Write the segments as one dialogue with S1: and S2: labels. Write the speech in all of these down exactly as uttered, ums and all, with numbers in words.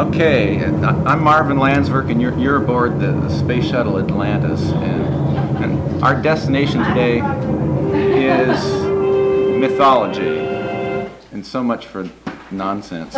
S1: Okay, I'm Marvin Landsberg, and you're, you're aboard the, the Space Shuttle Atlantis, and, and our destination today is mythology, and so much for nonsense.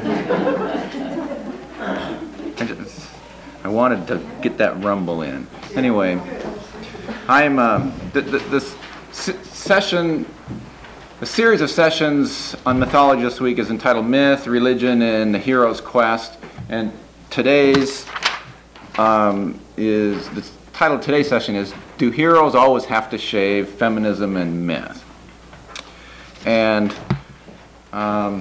S1: I, just, I wanted to get that rumble in. Anyway, I'm um, th- th- this s- session. The series of sessions on mythology this week is entitled Myth, Religion, and the Hero's Quest. And today's um, is the title of today's session is Do Heroes Always Have to Shave? Feminism and Myth. And um,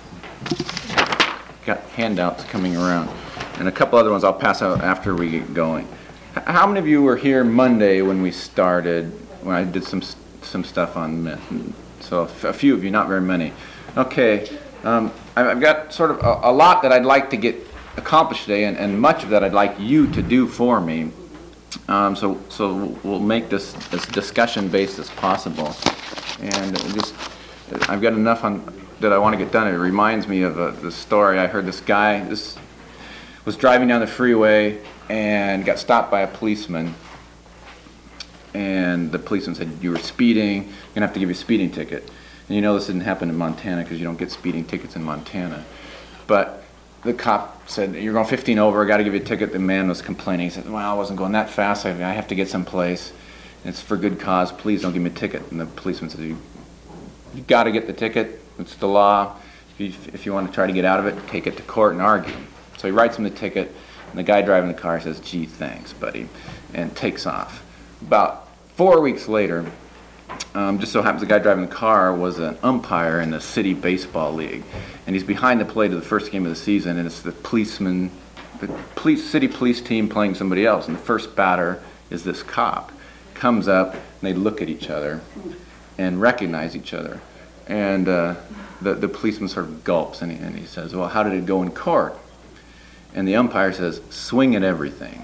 S1: got handouts coming around, and a couple other ones I'll pass out after we get going. H- how many of you were here Monday when we started? When I did some some stuff on myth. So a few of you, not very many. Okay, um, I've got sort of a, a lot that I'd like to get accomplished today, and, and much of that I'd like you to do for me. Um, so so we'll make this as discussion based as possible. And just I've got enough on that I want to get done. It reminds me of uh, the story. I heard this guy this was driving down the freeway and got stopped by a policeman. And the policeman said, you were speeding, you're going to have to give you a speeding ticket. And you know this didn't happen in Montana because you don't get speeding tickets in Montana. But the cop said, you're going fifteen over, I got to give you a ticket. The man was complaining. He said, well, I wasn't going that fast, I have to get someplace. It's for good cause, please don't give me a ticket. And the policeman said, you, you got to get the ticket, it's the law. If you, if you want to try to get out of it, take it to court and argue. So he writes him the ticket, and the guy driving the car says, gee, thanks, buddy, and takes off. About four weeks later, um, just so happens the guy driving the car was an umpire in the city baseball league, and he's behind the plate of the first game of the season, and it's the policeman, the police city police team playing somebody else, and the first batter is this cop. Comes up, and they look at each other and recognize each other, and uh, the the policeman sort of gulps, and he, and he says, well, how did it go in court? And the umpire says, swing at everything.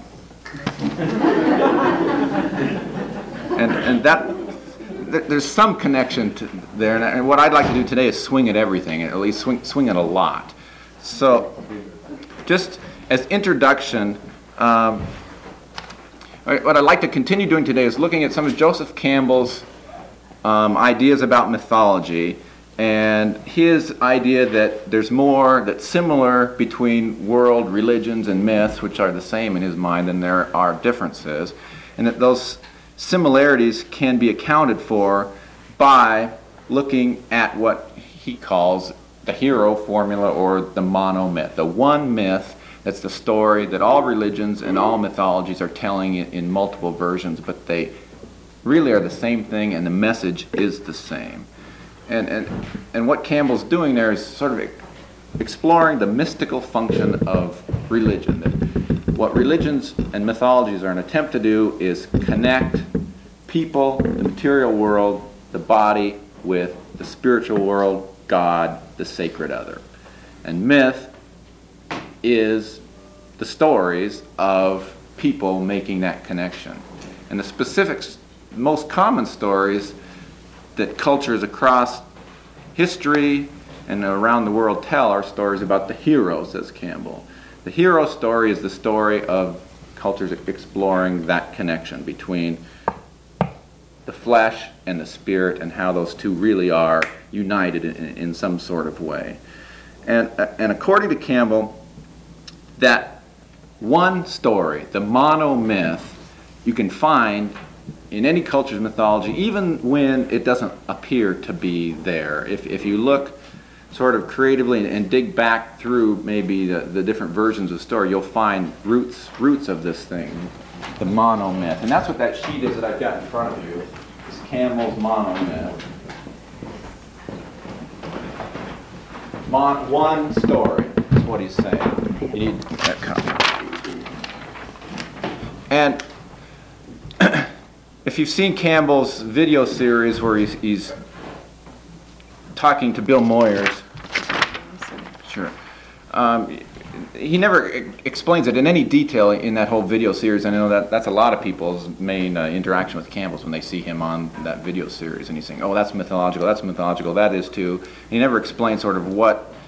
S1: And and that th- there's some connection to there, and, and what I'd like to do today is swing at everything, at least swing swing at a lot. So, just as introduction, um, what I'd like to continue doing today is looking at some of Joseph Campbell's um, ideas about mythology, and his idea that there's more that's similar between world religions and myths, which are the same in his mind, than there are differences, and that those similarities can be accounted for by looking at what he calls the hero formula or the monomyth, the one myth that's the story that all religions and all mythologies are telling in, in multiple versions, but they really are the same thing and the message is the same. And, and, and what Campbell's doing there is sort of exploring the mystical function of religion. That what religions and mythologies are an attempt to do is connect people, the material world, the body, with the spiritual world, God, the sacred other. And myth is the stories of people making that connection. And the specific, most common stories that cultures across history and around the world tell are stories about the hero, says Campbell. The hero story is the story of cultures exploring that connection between the flesh and the spirit and how those two really are united in, in some sort of way. And, and according to Campbell, that one story, the monomyth, you can find in any culture's mythology, even when it doesn't appear to be there. If, if you look sort of creatively and, and dig back through maybe the, the different versions of the story, you'll find roots roots of this thing, the monomyth. And that's what that sheet is that I've got in front of you. It's Campbell's monomyth. Mon, one story is what he's saying. You need that copy. And if you've seen Campbell's video series where he's, he's talking to Bill Moyers, sure, um, he never e- explains it in any detail in that whole video series. I know that that's a lot of people's main uh, interaction with Campbell's when they see him on that video series, and he's saying, oh, that's mythological, that's mythological, that is too. And he never explains sort of what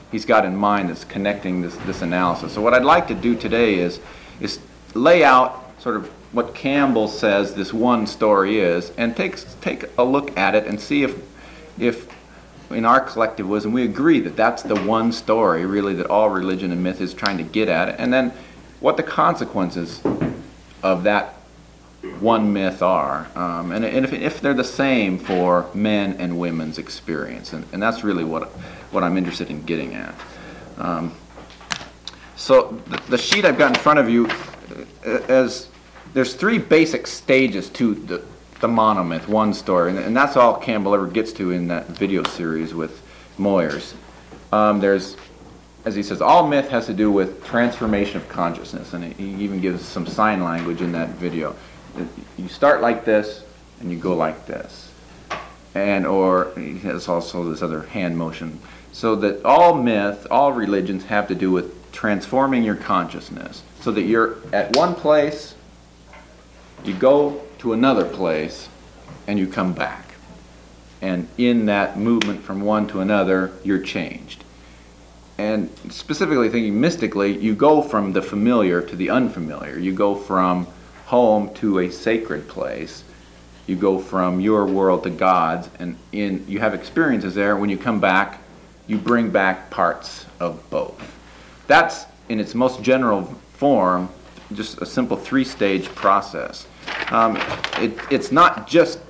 S1: he's got in mind that's connecting this, this analysis. So what I'd like to do today is, is lay out sort of what Campbell says this one story is, and take, take a look at it and see if, if in our collective wisdom we agree that that's the one story really that all religion and myth is trying to get at, and then what the consequences of that one myth are, um, and, and if, if they're the same for men and women's experience, and, and that's really what what I'm interested in getting at. Um, so the, the sheet I've got in front of you, uh, as there's three basic stages to the, the monomyth, one story, and, and that's all Campbell ever gets to in that video series with Moyers. Um, there's, as he says, all myth has to do with transformation of consciousness, and he even gives some sign language in that video. You start like this, and you go like this. And, or, he has also this other hand motion. So that all myth, all religions have to do with transforming your consciousness. So that you're at one place, you go to another place, and you come back. And in that movement from one to another, you're changed. And specifically thinking mystically, you go from the familiar to the unfamiliar. You go from home to a sacred place. You go from your world to God's, and in you have experiences there. When you come back, you bring back parts of both. That's, in its most general form, just a simple three-stage process. Um, it, it's not just,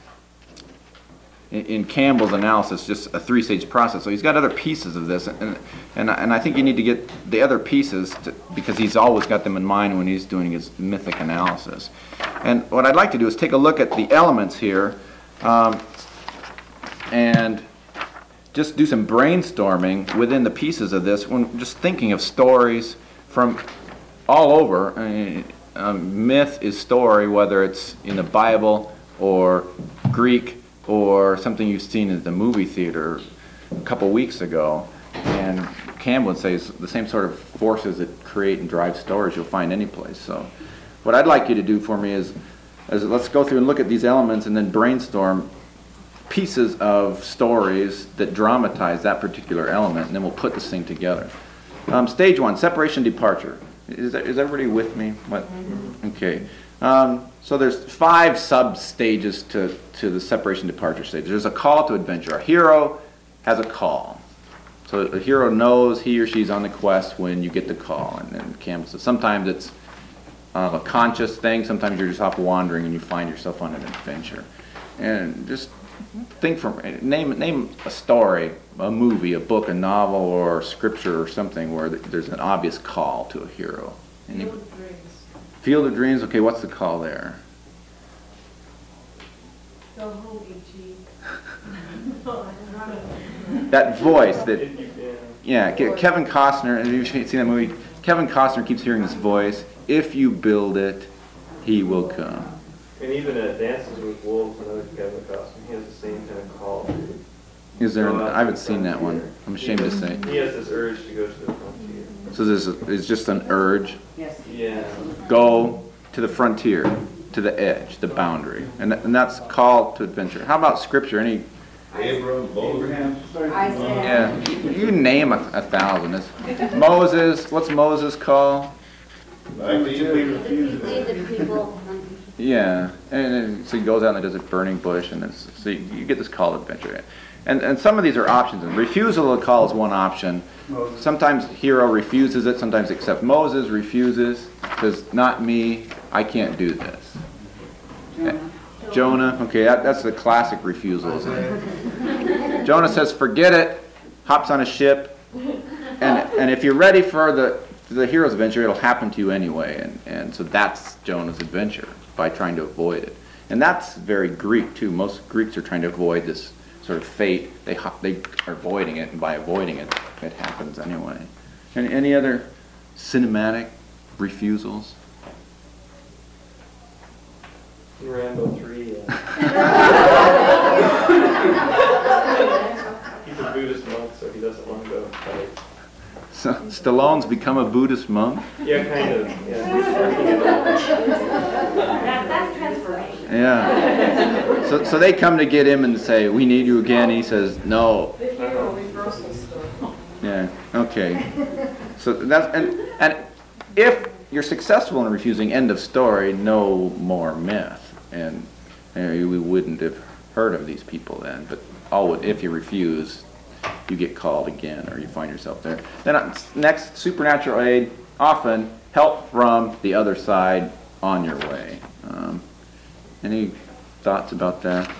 S1: in, in Campbell's analysis, just a three-stage process. So he's got other pieces of this, and and, and I think you need to get the other pieces to, because he's always got them in mind when he's doing his mythic analysis. And what I'd like to do is take a look at the elements here, um, and just do some brainstorming within the pieces of this when just thinking of stories from all over. I mean, um, myth is story, whether it's in the Bible or Greek or something you've seen at the movie theater a couple weeks ago. And Campbell would say it's the same sort of forces that create and drive stories you'll find any place. So what I'd like you to do for me is, is let's go through and look at these elements and then brainstorm pieces of stories that dramatize that particular element, and then we'll put this thing together. Um, stage one, separation departure. Is, that, is everybody with me? What? Okay. Um, so there's five sub-stages to, to the separation departure stage. There's a call to adventure. A hero has a call. So a hero knows he or she's on the quest when you get the call. And then Campbell says sometimes it's uh, a conscious thing. Sometimes you're just off wandering and you find yourself on an adventure. And just think from name name a story, a movie, a book, a novel, or scripture or something where there's an obvious call to a hero. Any,
S2: Field of Dreams.
S1: Field of Dreams. Okay, what's the call there?
S2: Go home, E T
S1: That voice that, yeah, Ke- Kevin Costner, and you've seen that movie, Kevin Costner keeps hearing this voice, if you build it, he will come.
S3: And even uh, Dances with Wolves, another Kevin Costner, he has the same kind of call.
S1: Is there,
S3: Go
S1: an,
S3: out
S1: I haven't
S3: to the
S1: seen that
S3: frontier.
S1: one. I'm ashamed to say.
S3: He has this urge to go to the frontier.
S1: So there's a, it's just an urge,
S4: Yes.
S3: Yeah.
S1: go to the frontier, to the edge, the boundary. And, and that's call to adventure. How about scripture? Any,
S5: Abraham, Abraham.
S1: yeah, you, you name a, a thousand. It's Moses, what's Moses' call?
S5: Like the
S6: Lead the people.
S1: Yeah, and then, so he goes out and does a burning bush, and it's, so you, you get this call to adventure. And and some of these are options. And refusal of the call is one option. Sometimes hero refuses it, sometimes accepts. Moses refuses, says, not me, I can't do this.
S4: Jonah.
S1: Jonah, okay, that, that's the classic refusal, isn't it? Jonah says, forget it, hops on a ship, and and if you're ready for the the hero's adventure, it'll happen to you anyway, and, and so that's Jonah's adventure, by trying to avoid it. And that's very Greek, too. Most Greeks are trying to avoid this sort of fate. They hop, they are avoiding it, and by avoiding it, it happens anyway. Any, any other cinematic refusals?
S3: In Rambo three, uh, he's a Buddhist monk, so he doesn't want to go fight.
S1: So Stallone's become a Buddhist monk?
S3: Yeah, kind of. Yeah.
S2: That, that's transformation.
S1: Yeah. So, so they come to get him and say, we need you again. He says, no.
S2: The hero reversals.
S1: Yeah. Okay. So that's, and, and if you're successful in refusing, end of story, no more myth. And, and we wouldn't have heard of these people then. But all would, if you refuse, you get called again or you find yourself there. Then uh, next, supernatural aid, often help from the other side on your way. Um, any thoughts about that?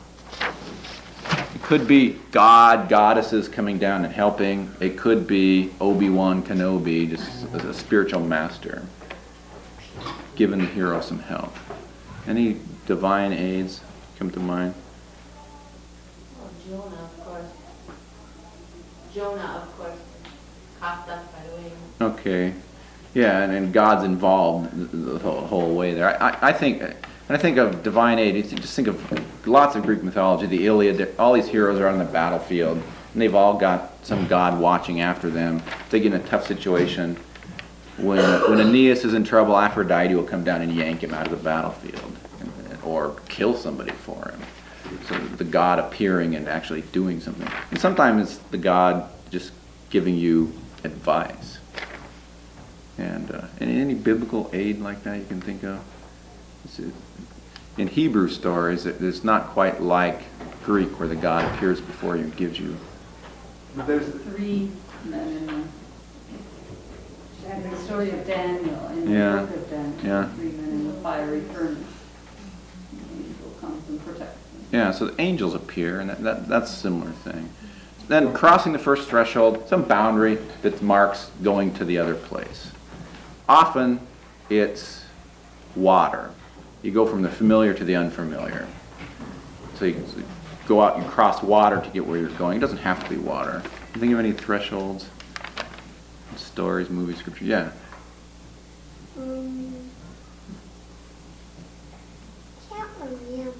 S1: It could be God, goddesses coming down and helping. It could be Obi-Wan Kenobi, just as a spiritual master, giving the hero some help. Any divine aids come to mind?
S6: Well, Jonah, of course. Jonah, of course, caught up by the wind.
S1: Okay. Yeah, and, and God's involved the, the whole, whole way there. I, I, I think, when I think of divine aid, you just think of lots of Greek mythology, the Iliad, all these heroes are on the battlefield, and they've all got some god watching after them. If they get in a tough situation, when, when Aeneas is in trouble, Aphrodite will come down and yank him out of the battlefield, and, or kill somebody for him. So the god appearing and actually doing something. And sometimes it's the god just giving you advice. And uh, any, any biblical aid like that you can think of? It's, uh, in Hebrew stories, it, it's not quite like Greek where the God appears before you and gives you.
S4: But there's three men in the, and the story of Daniel, in
S1: Yeah.
S4: the book of Daniel,
S1: Yeah.
S4: three men in the fiery furnace. The angel comes and protects them.
S1: Yeah, so the angels appear, and that, that, that's a similar thing. Then crossing the first threshold, some boundary that marks going to the other place. Often it's water. You go from the familiar to the unfamiliar. So you, so you go out and cross water to get where you're going. It doesn't have to be water. You think of any thresholds? Stories, movies, scripture? Yeah.
S7: Um, can't remember.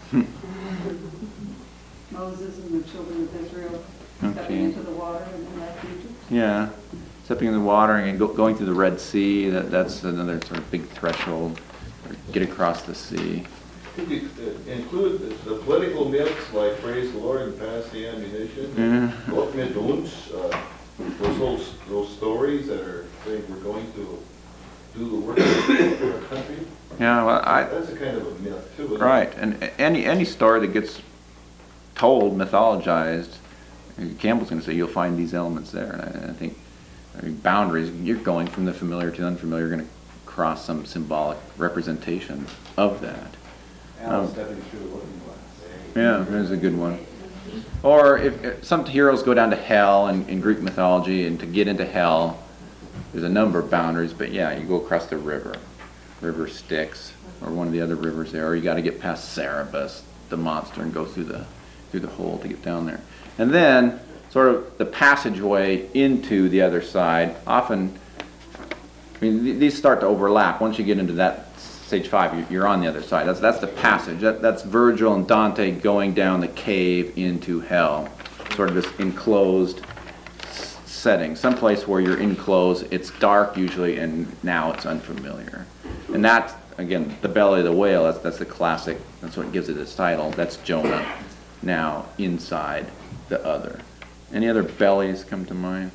S4: Moses and the children of Israel stepping
S1: Okay.
S4: into the water and then left Egypt.
S1: Yeah. Stepping in the water and go, going through the Red Sea, that, that's another sort of big threshold. Or get across the sea.
S5: Could we uh, include the, the political myths like praise the Lord and pass the ammunition?
S1: Yeah.
S5: What myths, uh, those, those, those stories that are saying we're going to do the work for our country?
S1: Yeah, well, I,
S5: That's a kind of a myth too, isn't it?
S1: right. And any, any story that gets told, mythologized, Campbell's going to say you'll find these elements there. And I, I think I mean, boundaries, you're going from the familiar to the unfamiliar, you're going to cross some symbolic representation of that.
S8: Alan
S1: Um,
S8: stepping through the looking glass.
S1: Yeah, there's a good one. Or if, if some heroes go down to hell in, in Greek mythology, and to get into hell, there's a number of boundaries, but yeah, you go across the river, River Styx, or one of the other rivers there, or you got to get past Cerberus, the monster, and go through the through the hole to get down there. And then, sort of the passageway into the other side, often, I mean, th- these start to overlap. Once you get into that stage five, you- you're on the other side. That's that's the passage. That, that's Virgil and Dante going down the cave into hell, sort of this enclosed s- setting, someplace where you're enclosed. It's dark usually, and now it's unfamiliar. And that's, again, the belly of the whale. That's that's the classic. That's what gives it its title. That's Jonah, now inside the other. Any other bellies come to mind?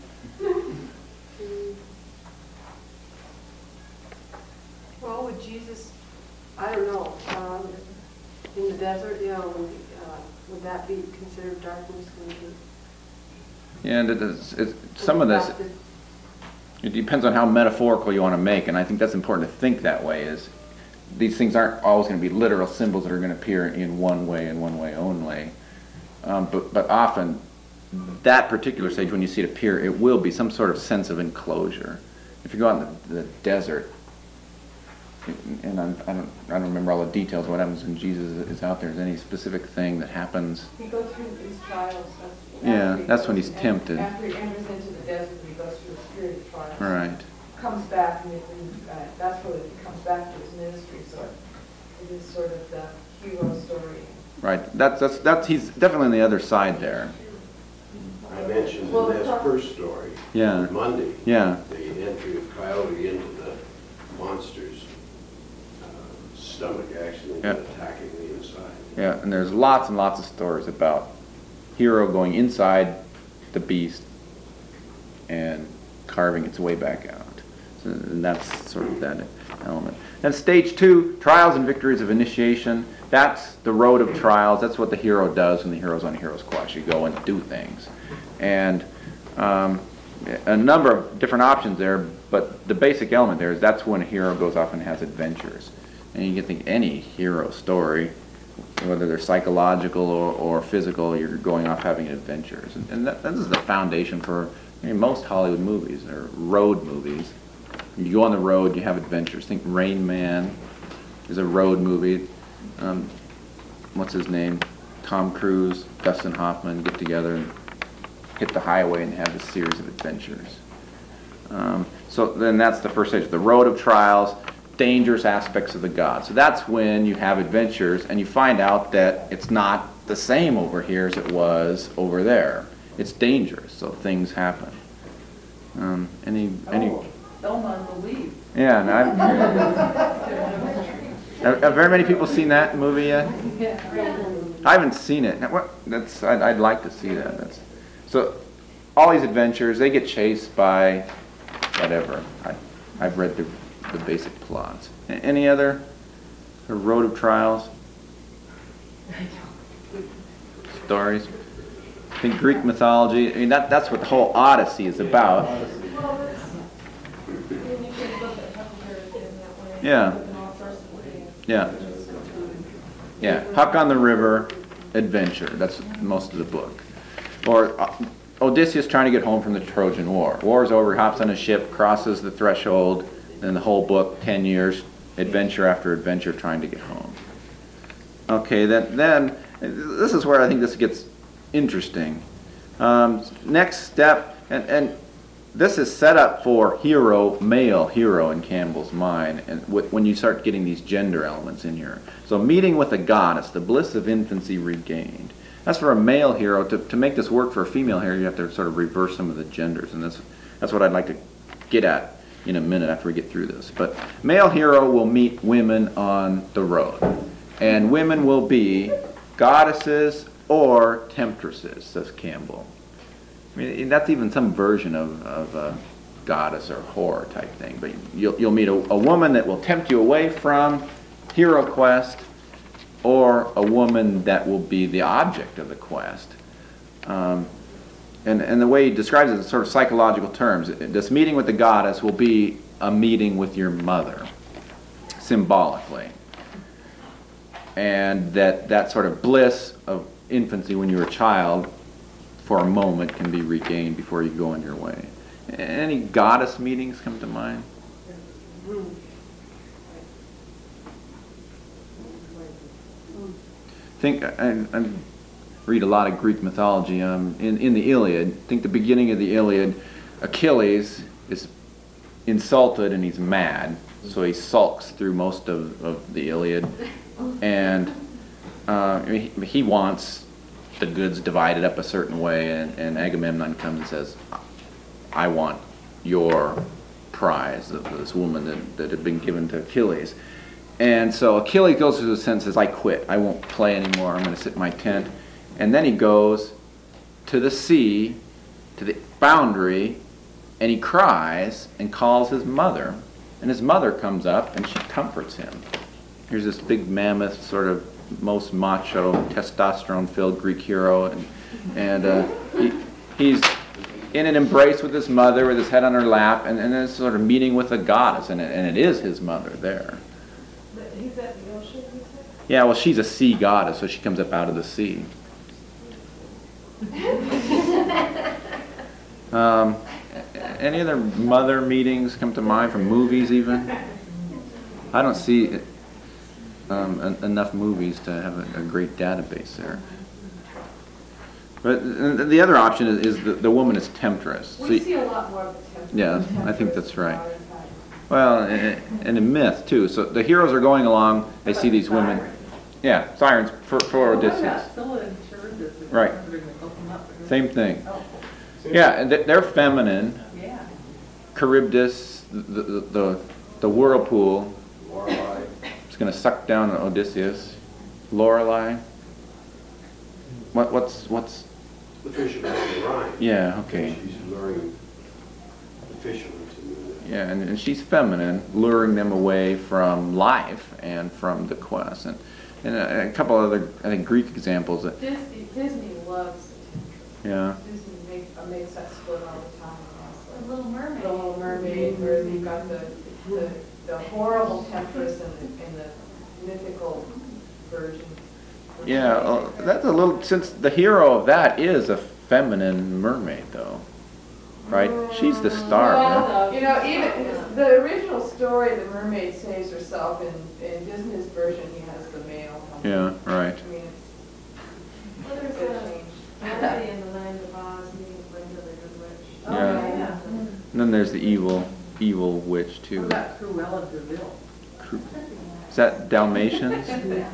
S2: Well, would Jesus, I don't know, um, in the desert, you know, would, uh, would that be considered darkness? Would it-
S1: Yeah, and it is, it's, some
S2: would
S1: of this,
S2: that be-
S1: it depends on how metaphorical you want to make, and I think that's important to think that way, is these things aren't always going to be literal symbols that are going to appear in one way and one way only. Um, but, but often, that particular stage, when you see it appear, it will be some sort of sense of enclosure. If you go out in the, the desert, and I'm, I don't, I don't remember all the details of what happens when Jesus is out there. Is there any specific thing that happens?
S2: He goes through these trials. That's,
S1: Yeah,
S2: after he
S1: that's
S2: goes-
S1: when he's
S2: and
S1: tempted.
S2: After he enters into the desert, he goes through a spirit of trials.
S1: Right.
S2: Comes back, and, it, and uh, that's where he comes back to his ministry. So it is sort of the hero story.
S1: Right. That's that's that's he's definitely on the other side there.
S9: I mentioned
S2: Well,
S9: in
S2: the
S9: that
S2: pro-
S9: first story,
S1: Yeah.
S9: Monday,
S1: Yeah.
S9: the entry of Coyote into the monster's uh, stomach, actually
S1: Yeah.
S9: attacking the inside.
S1: Yeah, and there's lots and lots of stories about hero going inside the beast and carving its way back out. So, and that's sort of that element. And stage two, trials and victories of initiation. That's the road of trials. That's what the hero does when the hero's on Hero's Quest. You go and do things. And um, a number of different options there, but the basic element there is that's when a hero goes off and has adventures. And you can think any hero story, whether they're psychological or, or physical, you're going off having adventures. And, and that, that is the foundation for I mean, most Hollywood movies, or road movies. You go on the road, you have adventures. Think Rain Man is a road movie. Um, what's his name? Tom Cruise, Dustin Hoffman get together and hit the highway and have this series of adventures. Um, so then that's the first stage, the road of trials, dangerous aspects of the god. So that's when you have adventures and you find out that it's not the same over here as it was over there. It's dangerous, so things happen. Um, any, any?
S4: Oh, Thelma and Louise.
S1: Yeah, and I've, have, have very many people seen that movie yet? I haven't seen it. What? That's I'd, I'd like to see that. That's so. All these adventures, they get chased by whatever. I, I've read the, the basic plots. A- Any other? The Road of Trials? Stories? I think Greek mythology, I mean, that, that's what the whole Odyssey is about.
S2: Well, it's, and you can look at Huckleberry Finn that way.
S1: Yeah.
S2: Look at all sorts of things.
S1: Yeah. Yeah, Huck on the River, adventure. That's most of the book. Or uh, Odysseus trying to get home from the Trojan War. War's over, he hops on a ship, crosses the threshold, and the whole book, ten years, adventure after adventure trying to get home. Okay, then, then this is where I think this gets interesting. Um, next step, and, and this is set up for hero, male hero in Campbell's mind, and w- when you start getting these gender elements in here. So meeting with a goddess, the bliss of infancy regained. That's for a male hero. To, to make this work for a female hero, you have to sort of reverse some of the genders, and that's, that's what I'd like to get at in a minute after we get through this. But male hero will meet women on the road, and women will be goddesses or temptresses, says Campbell. I mean, that's even some version of, of a goddess or whore type thing. But you'll, you'll meet a, a woman that will tempt you away from hero quest, or a woman that will be the object of the quest. Um, and, and the way he describes it in sort of psychological terms, this meeting with the goddess will be a meeting with your mother, symbolically. And that, that sort of bliss of infancy when you're a child, for a moment, can be regained before you go on your way. Any goddess meetings come to mind? Think I, I read a lot of Greek mythology. Um, in in the Iliad, think the beginning of the Iliad, Achilles is insulted and he's mad, so he sulks through most of, of the Iliad, and uh, he, he wants the goods divided up a certain way, and, and Agamemnon comes and says, "I want your prize of this woman that, that had been given to Achilles." And so Achilles goes through the senses, "I quit. I won't play anymore. I'm going to sit in my tent." And then he goes to the sea, to the boundary, and he cries and calls his mother. And his mother comes up and she comforts him. Here's this big mammoth, sort of most macho, testosterone-filled Greek hero, and and uh, he, he's in an embrace with his mother, with his head on her lap, and, and then it's sort of meeting with a goddess, and it, and it is his mother there.
S2: But he's at the ocean, you said?
S1: Yeah, well, she's a sea goddess, so she comes up out of the sea. Um, any other mother meetings come to mind from movies even? I don't see um, en- enough movies to have a, a great database there. But uh, the other option is, is the, the woman is temptress.
S2: We
S1: So-
S2: see a lot more of the temptress.
S1: Yeah, I think that's right. Well, and, and a myth too. So the heroes are going along, they see these women. Yeah, sirens for, for Odysseus. Right. Same thing. Yeah, and they- they're feminine.
S4: Yeah.
S1: Charybdis, the, the, the, the whirlpool,
S5: Lorelei.
S1: is going to suck down Odysseus. Lorelei. What, what's, what's,
S9: The fisherman in the Rhine.
S1: yeah, okay.
S9: She's luring efficient. and,
S1: Yeah, and, and she's feminine, luring them away from life and from the quest. And, and a, a couple other, I think, Greek examples. That,
S2: Disney, Disney loves it.
S1: yeah,
S2: Disney makes, uh, makes that split all the time.
S4: The Little Mermaid.
S2: The Little Mermaid, where you've got the, the, the horrible temptress and the, and the mythical version.
S1: yeah. Uh, that's a little, since the hero of that is a feminine mermaid, though, right? She's the star. Right?
S2: Well, you know, even the original story, the mermaid saves herself. In, in Disney's version, he has the male.
S1: Yeah, right.
S2: I mean, it's,
S6: Well, there's
S2: it's a
S6: a
S2: change.
S6: melody in the Land of Oz, meeting Glinda the Good Witch.
S2: Oh,
S1: Yeah.
S2: yeah.
S1: And then there's the evil, evil witch too.
S2: What about Cruella de Vil?
S1: Cru- Is that Dalmatians?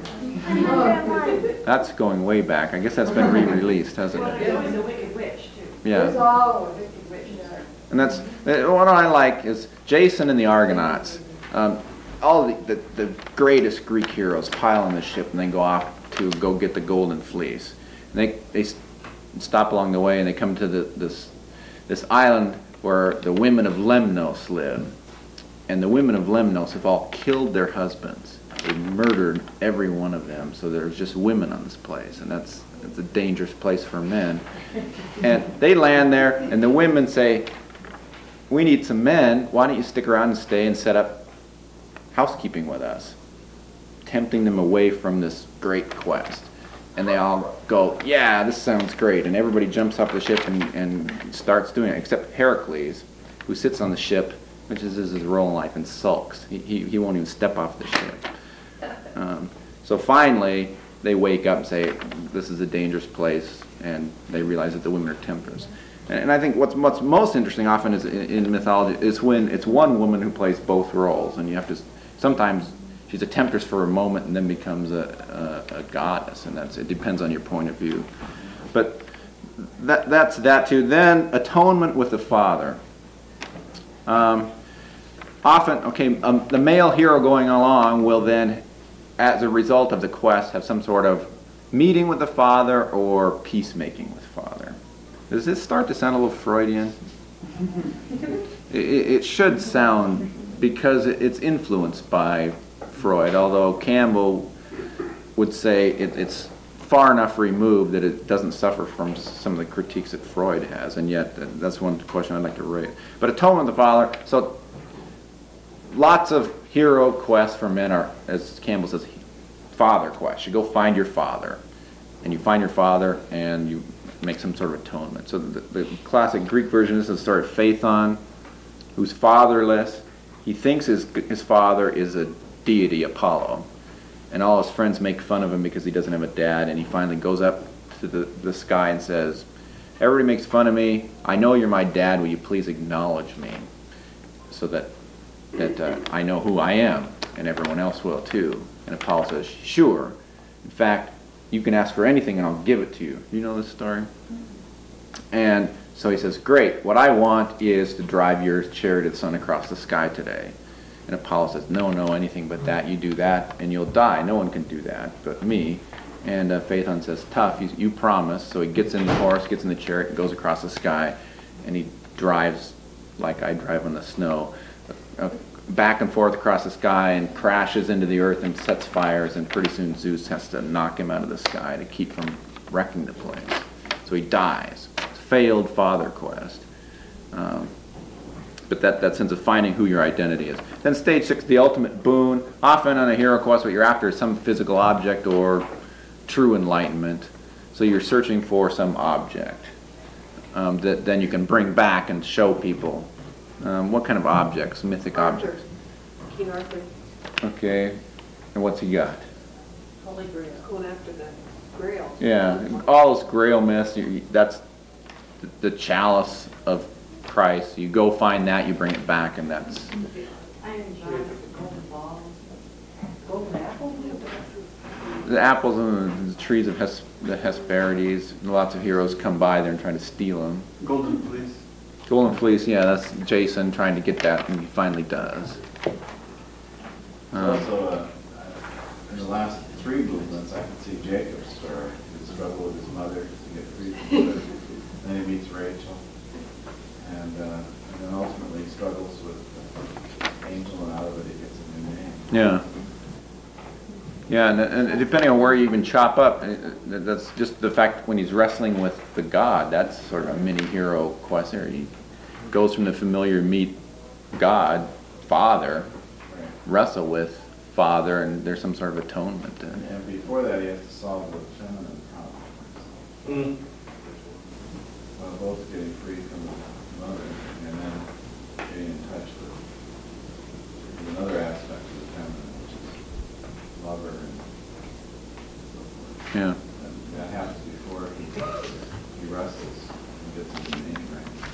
S1: That's going way back. I guess that's been re-released, hasn't it?
S2: There's always a wicked witch, too.
S1: Yeah.
S2: There's all a wicked witch there.
S1: And that's uh, what I like is Jason and the Argonauts. Um, all the, the, the greatest Greek heroes pile on the ship and then go off to go get the golden fleece. And they they s- stop along the way and they come to the, this this island where the women of Lemnos live. And the women of Lemnos have all killed their husbands. They murdered every one of them. So there's just women on this place, and that's it's a dangerous place for men. And they land there, and the women say, "We need some men. Why don't you stick around and stay and set up housekeeping with us?" Tempting them away from this great quest. And they all go, "Yeah, this sounds great." And everybody jumps off the ship and, and starts doing it, except Heracles, who sits on the ship, which is his role in life, and sulks. He, he, he won't even step off the ship. Um, so finally, they wake up and say, "This is a dangerous place," and they realize that the women are tempters. And, and I think what's, what's most interesting often is in, in mythology is when it's one woman who plays both roles, and you have to, sometimes she's a temptress for a moment and then becomes a, a, a goddess, and that's, it depends on your point of view. But that, that's that too. Then atonement with the Father. Um, often, okay, um, the male hero going along will then, as a result of the quest, have some sort of meeting with the Father or peacemaking with the Father. Does this start to sound a little Freudian? it, it should sound, because it's influenced by Freud, although Campbell would say it, it's far enough removed that it doesn't suffer from some of the critiques that Freud has, and yet that's one question I'd like to raise. But atonement with the Father, so lots of hero quests for men are, as Campbell says, father quests. You go find your father, and you find your father, and you make some sort of atonement. So the, the classic Greek version is the story of Phaethon, who's fatherless. He thinks his his father is a deity, Apollo, and all his friends make fun of him because he doesn't have a dad, and he finally goes up to the, the sky and says, "Everybody makes fun of me. I know you're my dad. Will you please acknowledge me so that that uh, I know who I am, and everyone else will too?" And Apollo says, "Sure. In fact, you can ask for anything and I'll give it to you." You know this story? And so he says, "Great. What I want is to drive your charioted son across the sky today." And Apollo says, "No, no, anything but that. You do that and you'll die. No one can do that but me." And uh, Phaethon says, "Tough, you, you promise." So he gets in the horse, gets in the chariot, and goes across the sky, and he drives like I drive on the snow, uh, back and forth across the sky, and crashes into the earth and sets fires, and pretty soon Zeus has to knock him out of the sky to keep from wrecking the place. So he dies. Failed father quest. Um, but that, that sense of finding who your identity is. Then stage six, the ultimate boon. Often on a hero quest, what you're after is some physical object or true enlightenment. So you're searching for some object um, that then you can bring back and show people. Um, what kind of objects? Mythic
S2: Arthur.
S1: objects.
S2: King Arthur,
S1: Okay. And what's he got?
S2: Holy Grail. Going after the Grail.
S1: Yeah, all those Grail myths, you, that's the, the chalice of Christ. You go find that, you bring it back, and that's...
S6: Iron John, the golden balls.
S2: Golden apple?
S1: The apples and the, the trees of Hes, the Hesperides, lots of heroes come by there and try to steal them.
S8: Golden Fleece.
S1: Golden Fleece, yeah, that's Jason trying to get that, and he finally does. Um,
S8: Also, uh, in the last three movements, I can see Jacob's story, his struggle with his mother to get free from her. Then he meets Rachel, and, uh, and then ultimately
S1: Yeah. Yeah, and, and depending on where you even chop up, uh, that's just the fact when he's wrestling with the God, that's sort of a mini hero quest there. He goes from the familiar meet God, Father, wrestle with Father, and there's some sort of atonement.
S8: And and before that, he has to solve the feminine problem.
S3: Mm.
S8: Well, both getting free from the mother and then getting in touch with another aspect of the feminine, which is lover and so forth.
S1: Yeah.
S8: And that happens before he, he wrestles and gets his name right.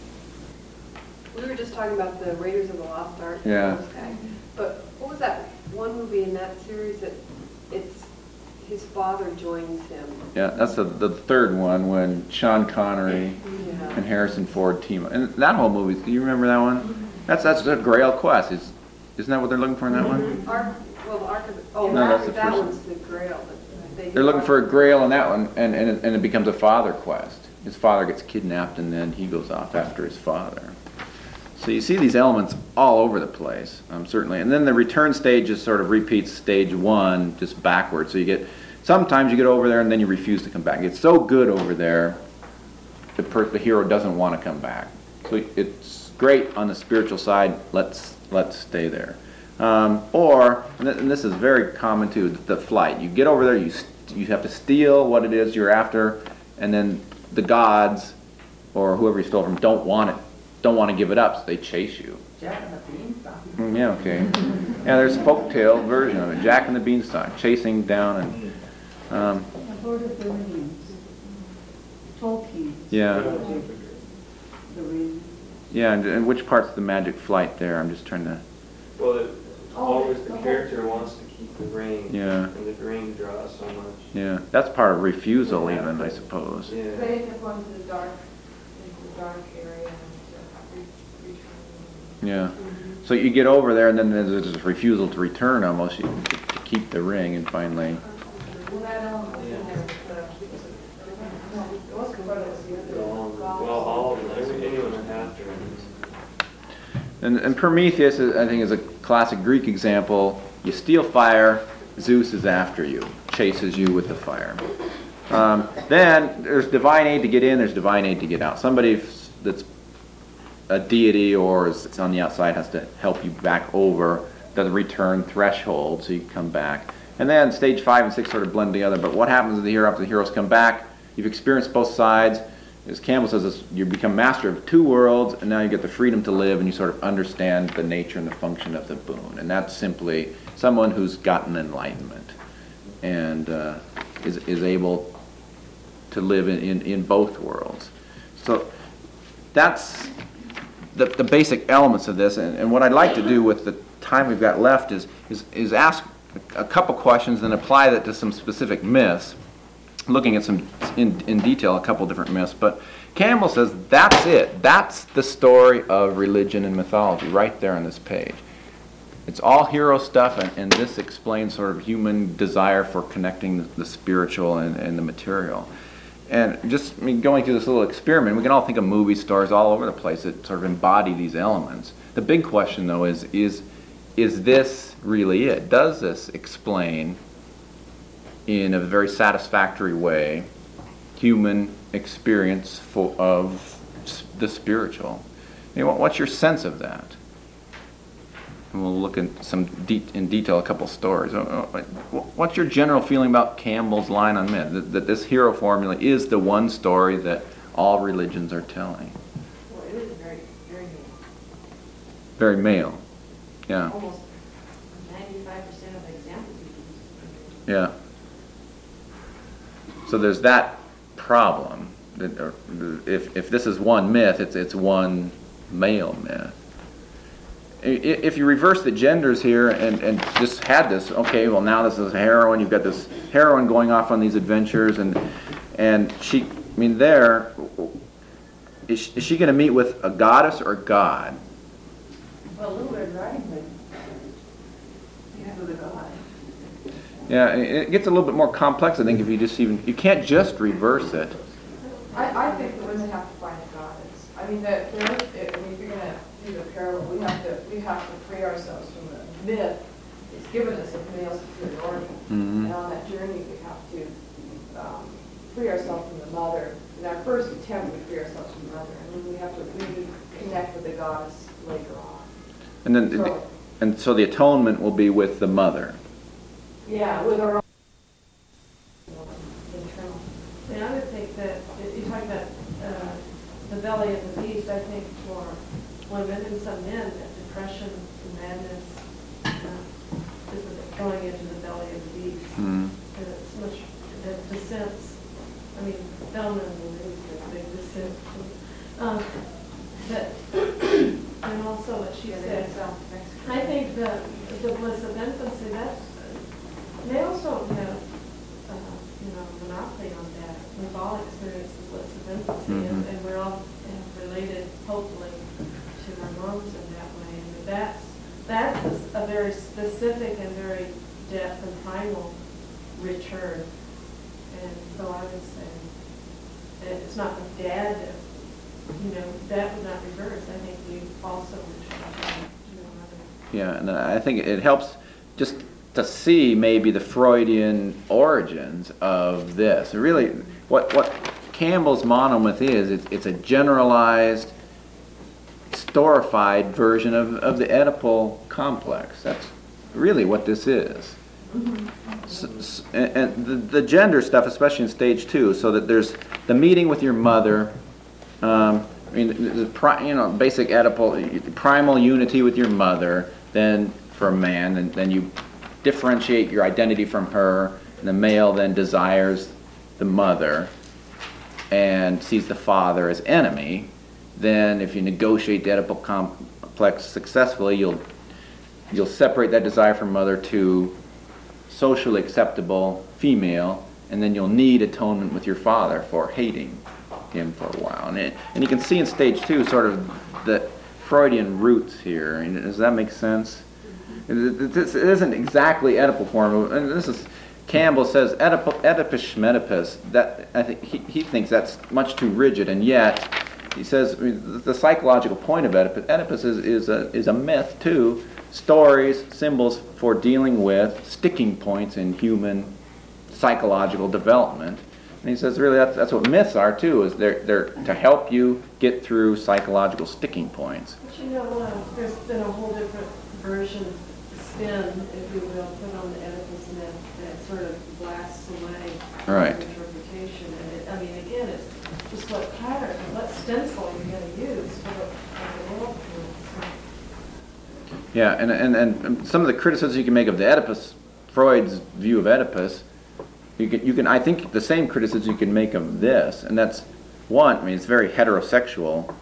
S2: We were just talking about the Raiders of the Lost Ark.
S1: Yeah.
S2: Those guys. But what was that one movie in that series that it's his father joins him?
S1: Yeah, that's the, the third one when Sean Connery
S2: Yeah.
S1: and Harrison Ford team up. And that whole movie, do you remember that one? That's that's a Grail quest. Is, isn't that what they're looking for in that one?
S2: Ark, well, the Ark of the, oh,
S1: No, that's
S2: that,
S1: the
S2: that
S1: first
S2: one's the Grail. But they
S1: They're looking for a Grail in that one, and, and, it, and it becomes a father quest. His father gets kidnapped, and then he goes off after his father. So you see these elements all over the place, um, certainly. And then the return stage just sort of repeats stage one, just backwards. So you get, sometimes you get over there and then you refuse to come back. It's so good over there, the, per, the hero doesn't want to come back. So it's great on the spiritual side, let's, let's stay there. Um, or, and, th- and this is very common too, the flight. You get over there, you, st- you have to steal what it is you're after, and then the gods, or whoever you stole from, don't want it. Don't want to give it up, so they chase you.
S6: Jack and the Beanstalk.
S1: Mm, yeah, okay. Yeah, there's a folktale version of it. Jack and the Beanstalk, chasing down and, um,
S4: The Lord of the Rings. Tolkien.
S1: yeah,
S4: The Rings.
S1: yeah. And, and which part's the magic flight there? I'm just trying to,
S3: Well, it, always the character wants to keep the ring.
S1: Yeah.
S3: And the ring draws so much.
S1: yeah. That's part of refusal, even, I suppose.
S3: Yeah.
S6: They end up going to the dark, into the dark area and uh, re- returning.
S1: Yeah. So you get over there, and then there's this refusal to return almost, you, to keep the ring, and finally.
S6: Well, that element was in there, but uh, keeps it. It wasn't part of the
S3: Go on. Well, all of them, anyone that has to.
S1: And, and Prometheus, is, I think, is a classic Greek example. You steal fire, Zeus is after you, chases you with the fire. Um, then there's divine aid to get in, there's divine aid to get out. Somebody f- that's a deity or is on the outside has to help you back over the return threshold so you come back. And then stage five and six sort of blend together. But what happens to the hero after the heroes come back? You've experienced both sides. As Campbell says, it's, you become master of two worlds, and now you get the freedom to live, and you sort of understand the nature and the function of the boon. And that's simply someone who's gotten enlightenment and uh, is, is able to live in, in, in both worlds. So that's the, the basic elements of this. And, and what I'd like to do with the time we've got left is, is, is ask a couple questions and apply that to some specific myths, looking at some in, in detail a couple different myths. But Campbell says that's it. That's the story of religion and mythology right there on this page. It's all hero stuff, and, and this explains sort of human desire for connecting the, the spiritual and, and the material. And just I mean, going through this little experiment, we can all think of movie stars all over the place that sort of embody these elements. The big question, though, is is is this really it? Does this explain in a very satisfactory way human experience for, of the spiritual? You know, what's your sense of that? And we'll look at some de- in detail a couple stories. What's your general feeling about Campbell's line on myth? That, that this hero formula is the one story that all religions are telling.
S6: Well, it is very, very male.
S1: Very male. Yeah.
S6: Almost ninety-five percent of the examples you use.
S1: Yeah. So there's that problem. That, or, if if this is one myth, it's it's one male myth. If you reverse the genders here and, and just had this, okay, well now this is a heroine, you've got this heroine going off on these adventures, and and she, I mean there, is she, is she going to meet with a goddess or a god?
S6: Well, a little bit of writing, but you have a god.
S1: Yeah, it gets a little bit more complex, I think, if you just even, you can't just reverse it.
S6: I, I think the women have to find a goddess. I mean, that there is, I mean, if you're gonna do the parallel, we have to, we have to free ourselves from the myth given us a male superiority.
S1: Mhm.
S6: And on that journey, we have to um, free ourselves from the mother. In our first attempt, we free ourselves from the mother, and then we have to reconnect with the goddess later on.
S1: And then,
S6: So-
S1: and so the atonement will be with the mother.
S6: Yeah, with our own internal.
S2: And I would think that, if you talk about uh, the belly of the beast, I think for women and some men, that depression and madness uh, is the- going into the belly of the beast.
S1: Mm.
S2: And it's much, that descents, I mean, Thelma and Louise, the big descent. Um, But, and also what she said, I think the, the bliss of infancy, that's, males don't have, uh, you know, monopoly on that. We've all experienced the bliss of infancy, and,
S1: Mhm.
S2: and we're all uh, related, hopefully, to our moms in that way. And that's, that's a, a very specific and very depth and primal return. And so I would say, that it's not the dad that, you know, that would not reverse. I think you also return to your mother.
S1: Yeah, and I think it helps just to see maybe the Freudian origins of this. Really, what what Campbell's monomyth is, it's, it's a generalized, storified version of, of the Oedipal complex. That's really what this is. S- s- and and the, the gender stuff, especially in stage two, so that there's the meeting with your mother. Um, I mean, the, the pri- you know, basic Oedipal, primal unity with your mother. Then for a man, and then you differentiate your identity from her. And the male then desires the mother and sees the father as enemy. Then, if you negotiate the Oedipal complex successfully, you'll you'll separate that desire from mother to socially acceptable female, and then you'll need atonement with your father for hating him for a while. And, it, and you can see in stage two sort of the Freudian roots here. I mean, does that make sense? It, it, it isn't exactly Oedipal form, and this is, Campbell says Oedipal, Oedipus Schmedipus, that, I think he, he thinks that's much too rigid, and yet he says, I mean, the, the psychological point of Oedipus, Oedipus is, is, a, is a myth too, stories, symbols for dealing with sticking points in human psychological development. And he says, really, that's, that's what myths are too, is they're, they're to help you get through psychological sticking points.
S2: But you know, uh, there's been a whole different version, spin, if you will, put on the Oedipus, and that, that sort of blasts away
S1: Right.
S2: your interpretation. And it, I mean, again, it's just what pattern, what stencil you're going to use for the, for the world. So,
S1: Yeah, and, and, and some of the criticisms you can make of the Oedipus, Freud's view of Oedipus, you can, you can, I think the same criticism you can make of this, and that's one, I mean, it's a very heterosexual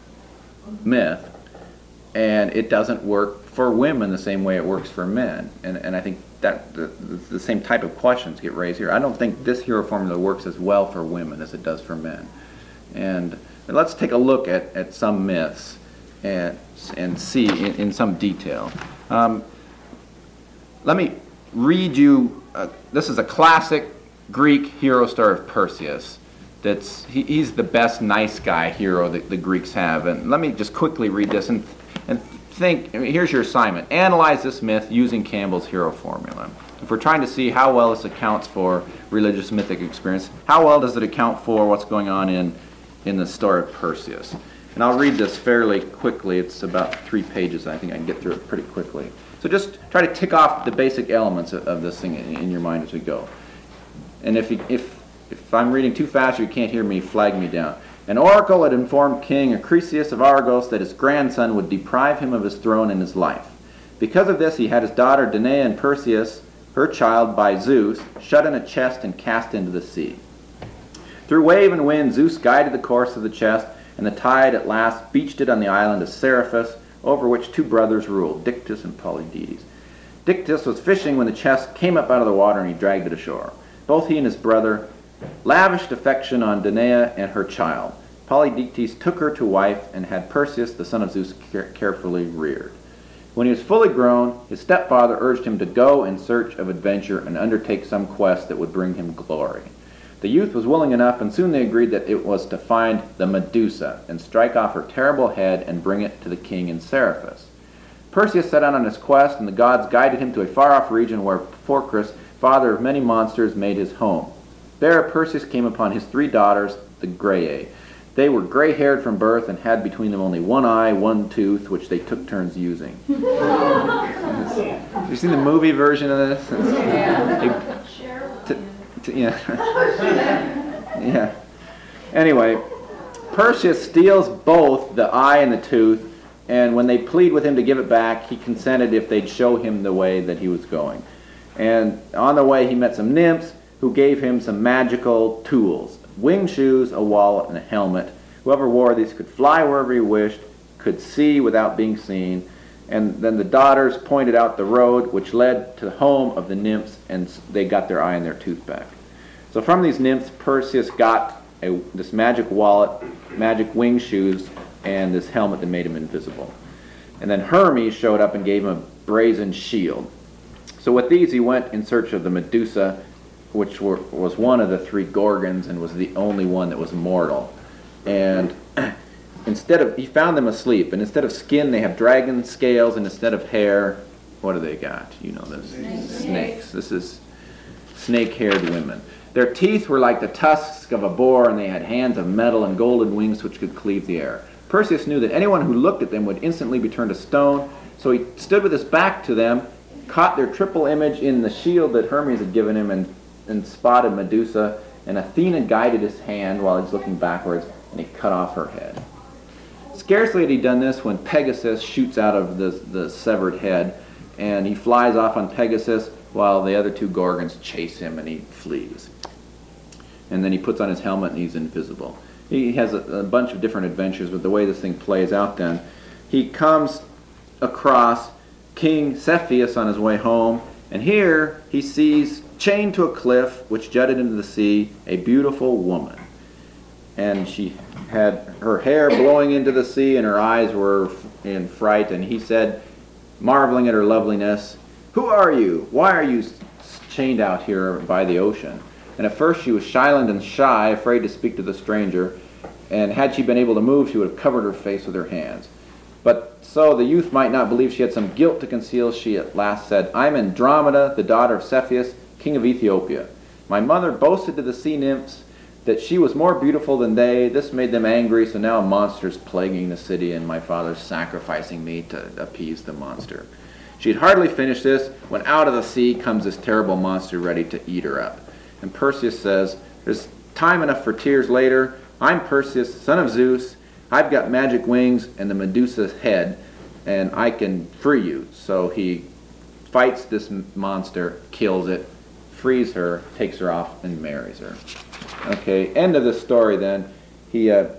S1: myth, and it doesn't work for women the same way it works for men. And, and I think that the, the same type of questions get raised here. I don't think this hero formula works as well for women as it does for men. And let's take a look at, at some myths and, and see in, in some detail. Um, let me read you, uh, this is a classic Greek hero story of Perseus. That's he, he's the best nice guy hero that the Greeks have. And let me just quickly read this and, and think, I mean, here's your assignment. Analyze this myth using Campbell's hero formula. If we're trying to see how well this accounts for religious mythic experience, how well does it account for what's going on in, in the story of Perseus? And I'll read this fairly quickly. It's about three pages. I think I can get through it pretty quickly. So just try to tick off the basic elements of, of this thing in, in your mind as we go. And if, you, if, if I'm reading too fast or you can't hear me, flag me down. An oracle had informed King Acrisius of Argos that his grandson would deprive him of his throne and his life. Because of this, he had his daughter Danae and Perseus, her child by Zeus, shut in a chest and cast into the sea. Through wave and wind, Zeus guided the course of the chest, and the tide at last beached it on the island of Seriphus, over which two brothers ruled, Dictys and Polydectes. Dictys was fishing when the chest came up out of the water and he dragged it ashore. Both he and his brother lavished affection on Danae and her child. Polydectes took her to wife and had Perseus, the son of Zeus, care- carefully reared. When he was fully grown, his stepfather urged him to go in search of adventure and undertake some quest that would bring him glory. The youth was willing enough, and soon they agreed that it was to find the Medusa and strike off her terrible head and bring it to the king in Seriphus. Perseus set out on his quest, and the gods guided him to a far-off region where Phorcys, father of many monsters, made his home. There Perseus came upon his three daughters, the Graeae. They were gray-haired from birth and had between them only one eye, one tooth, which they took turns using. Have you seen the movie version of this?
S4: Yeah.
S1: T- t- yeah. Yeah. Anyway, Perseus steals both the eye and the tooth, and when they plead with him to give it back, he consented if they'd show him the way that he was going. And on the way, he met some nymphs who gave him some magical tools: wing shoes, a wallet, and a helmet. Whoever wore these could fly wherever he wished, could see without being seen. And then the daughters pointed out the road which led to the home of the nymphs, and they got their eye and their tooth back. So from these nymphs, Perseus got a, this magic wallet, magic wing shoes, and this helmet that made him invisible. And then Hermes showed up and gave him a brazen shield. So with these, he went in search of the Medusa, which were, was one of the three Gorgons and was the only one that was mortal. And instead of, he found them asleep, and instead of skin, they have dragon scales, and instead of hair, what do they got? You know this. Snakes. Snakes. This is snake-haired women. Their teeth were like the tusks of a boar, and they had hands of metal and golden wings which could cleave the air. Perseus knew that anyone who looked at them would instantly be turned to stone, so he stood with his back to them, caught their triple image in the shield that Hermes had given him, and, and spotted Medusa, and Athena guided his hand while he was looking backwards, and he cut off her head. Scarcely had he done this when Pegasus shoots out of the, the severed head, and he flies off on Pegasus while the other two Gorgons chase him, and he flees. And then he puts on his helmet, and he's invisible. He has a, a bunch of different adventures, but the way this thing plays out then, he comes across King Cepheus on his way home, and here he sees, chained to a cliff which jutted into the sea, a beautiful woman. And she had her hair blowing into the sea, and her eyes were in fright, and he said, marveling at her loveliness, "Who are you? Why are you chained out here by the ocean?" And at first she was silent and shy, afraid to speak to the stranger, and had she been able to move, she would have covered her face with her hands. But so the youth might not believe she had some guilt to conceal, she at last said, "I am Andromeda, the daughter of Cepheus, king of Ethiopia. My mother boasted to the sea nymphs that she was more beautiful than they. This made them angry, so now a monster is plaguing the city, and my father's sacrificing me to appease the monster." She had hardly finished this when out of the sea comes this terrible monster ready to eat her up. And Perseus says, "There's time enough for tears later. I'm Perseus, son of Zeus. I've got magic wings and the Medusa's head, and I can free you." So he fights this monster, kills it, frees her, takes her off, and marries her. Okay, end of the story then. He uh,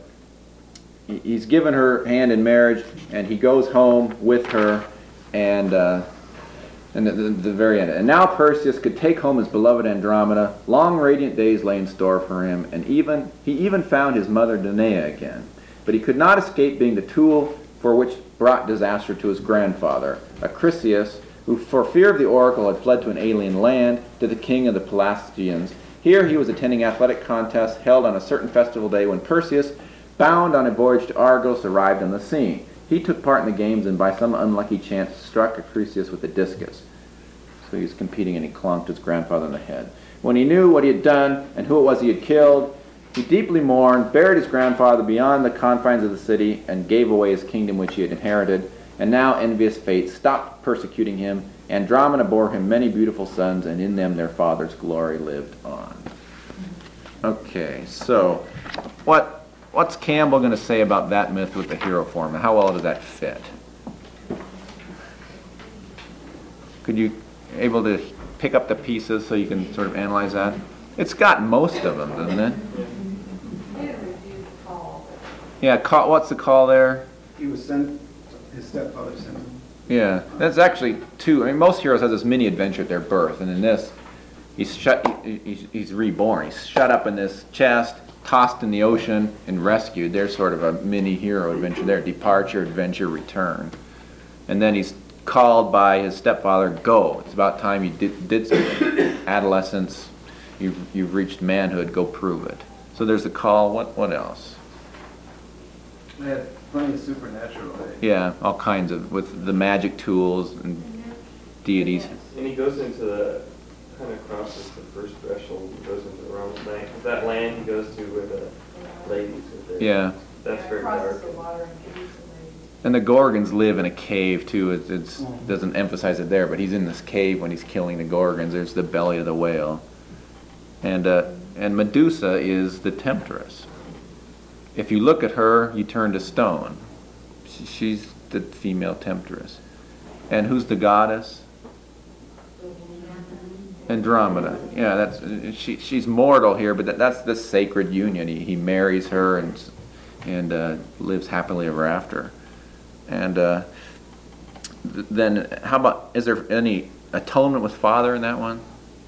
S1: he's given her hand in marriage, and he goes home with her, and uh, and the, the, the very end. And now Perseus could take home his beloved Andromeda. Long radiant days lay in store for him, and even he even found his mother Danae again. But he could not escape being the tool for which brought disaster to his grandfather, Acrisius, who for fear of the oracle had fled to an alien land, to the king of the Pelasgians. Here he was attending athletic contests held on a certain festival day when Perseus, bound on a voyage to Argos, arrived on the scene. He took part in the games and by some unlucky chance struck Acrisius with a discus. So he was competing and he clunked his grandfather in the head. When he knew what he had done and who it was he had killed, he deeply mourned, buried his grandfather beyond the confines of the city, and gave away his kingdom which he had inherited. And now envious fate stopped persecuting him. Andromeda bore him many beautiful sons, and in them their father's glory lived on. Okay, so what what's Campbell going to say about that myth with the hero form, and how well does that fit? Could you able to pick up the pieces so you can sort of analyze that? It's got most of them, doesn't it?
S6: He didn't refuse the call.
S1: Yeah, call, what's the call there?
S10: He was sent, his stepfather sent him.
S1: Yeah, that's actually two. I mean, most heroes have this mini adventure at their birth, and in this, he's shut. He, he's, he's reborn. He's shut up in this chest, tossed in the ocean, and rescued. There's sort of a mini hero adventure there: departure, adventure, return. And then he's called by his stepfather. Go. It's about time you did, did something. Adolescence. You've you've reached manhood. Go prove it. So there's the call. What what else?
S10: I had Plenty of supernatural, eh?
S1: Yeah, all kinds of, with the magic tools and deities.
S3: And he goes into the, kind of crosses the first threshold, and goes into the wrong land. That land he goes to where the ladies are there.
S1: Yeah.
S3: That's very
S6: Crosses
S3: dark.
S6: the water and gives the ladies.
S1: And the Gorgons live in a cave too. It it's, doesn't emphasize it there, but he's in this cave when he's killing the Gorgons. There's the belly of the whale. And, uh, and Medusa is the temptress. If you look at her, you turn to stone. She, she's the female temptress. And who's the goddess? Andromeda. Yeah, that's she. She's mortal here, but that, that's the sacred union. He, he marries her and and uh, lives happily ever after. And uh, th- then, how about? Is there any atonement with father in that one?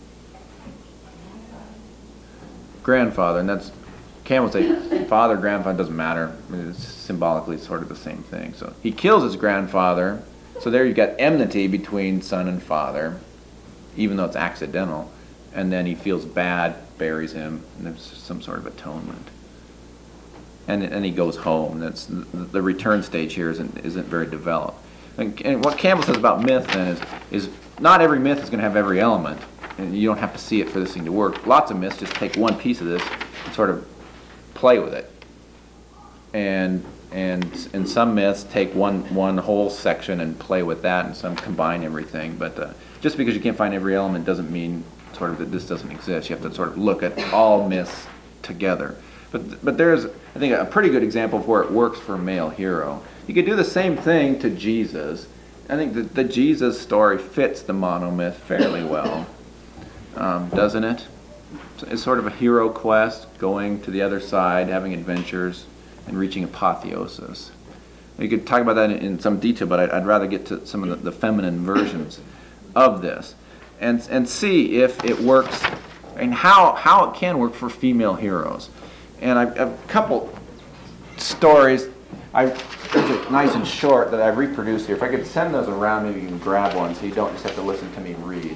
S1: Grandfather, and that's Cam would say father, grandfather doesn't matter. I mean, it's symbolically sort of the same thing. So he kills his grandfather. So there you got enmity between son and father, even though it's accidental. And then he feels bad, buries him, and there's some sort of atonement. And and he goes home. That's the return stage here isn't isn't very developed. And, and what Campbell says about myth then is is not every myth is going to have every element, and you don't have to see it for this thing to work. Lots of myths just take one piece of this and sort of play with it. And and and some myths take one one whole section and play with that, and some combine everything. But uh, just because you can't find every element doesn't mean sort of that this doesn't exist. You have to sort of look at all myths together. But but there's, I think, a pretty good example of where it works for a male hero. You could do the same thing to Jesus. I think that the Jesus story fits the monomyth fairly well, um, doesn't it? It's sort of a hero quest, going to the other side, having adventures, and reaching apotheosis. You could talk about that in, in some detail, but I'd, I'd rather get to some of the, the feminine versions of this, and and see if it works, and how how it can work for female heroes. And I have a couple stories. I these are nice and short that I've reproduced here. If I could send those around, maybe you can grab one, so you don't just have to listen to me read.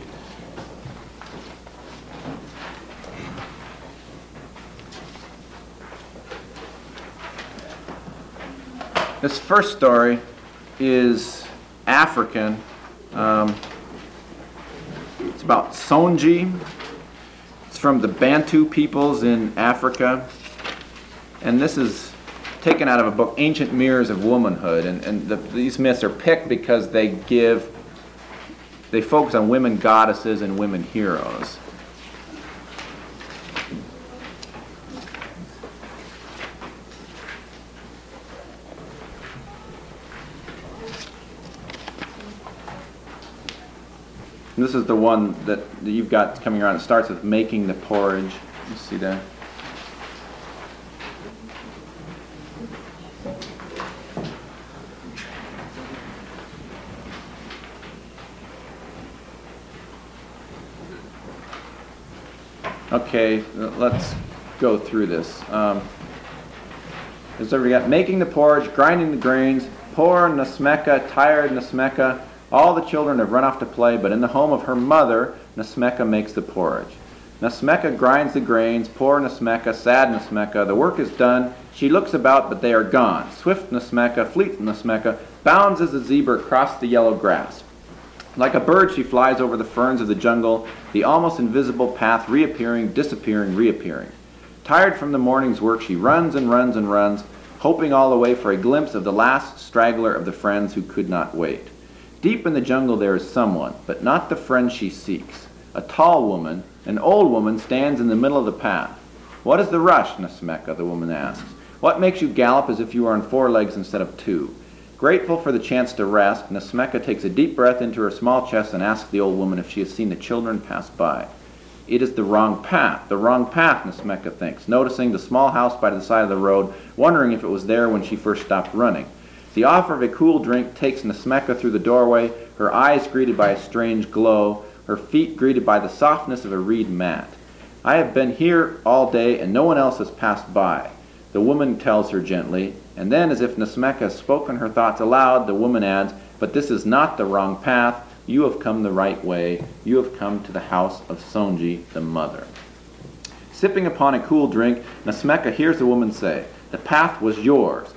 S1: This first story is African. Um, it's about Sonji. It's from the Bantu peoples in Africa. And this is taken out of a book, Ancient Mirrors of Womanhood. And, and the, these myths are picked because they give, they focus on women goddesses and women heroes. And this is the one that, that you've got coming around. It starts with making the porridge. You see that? Okay, let's go through this. Um, so we got making the porridge, grinding the grains, poor Nasmeka, tired Nasmeka. All the children have run off to play, but in the home of her mother, Nasmeka makes the porridge. Nasmeka grinds the grains, poor Nasmeka, sad Nasmeka. The work is done. She looks about, but they are gone. Swift Nasmeka, fleet Nasmeka, bounds as a zebra across the yellow grass. Like a bird, she flies over the ferns of the jungle, the almost invisible path reappearing, disappearing, reappearing. Tired from the morning's work, she runs and runs and runs, hoping all the way for a glimpse of the last straggler of the friends who could not wait. Deep in the jungle there is someone, but not the friend she seeks. A tall woman, an old woman, stands in the middle of the path. What is the rush, Nasmeka, the woman asks. What makes you gallop as if you were on four legs instead of two? Grateful for the chance to rest, Nasmeka takes a deep breath into her small chest and asks the old woman if she has seen the children pass by. It is the wrong path, the wrong path, Nasmeka thinks, noticing the small house by the side of the road, wondering if it was there when she first stopped running. The offer of a cool drink takes Nasmeka through the doorway, her eyes greeted by a strange glow, her feet greeted by the softness of a reed mat. I have been here all day and no one else has passed by, the woman tells her gently, and then as if Nasmeka has spoken her thoughts aloud, the woman adds, but this is not the wrong path, you have come the right way, you have come to the house of Sonji, the mother. Sipping upon a cool drink, Nasmeka hears the woman say, the path was yours,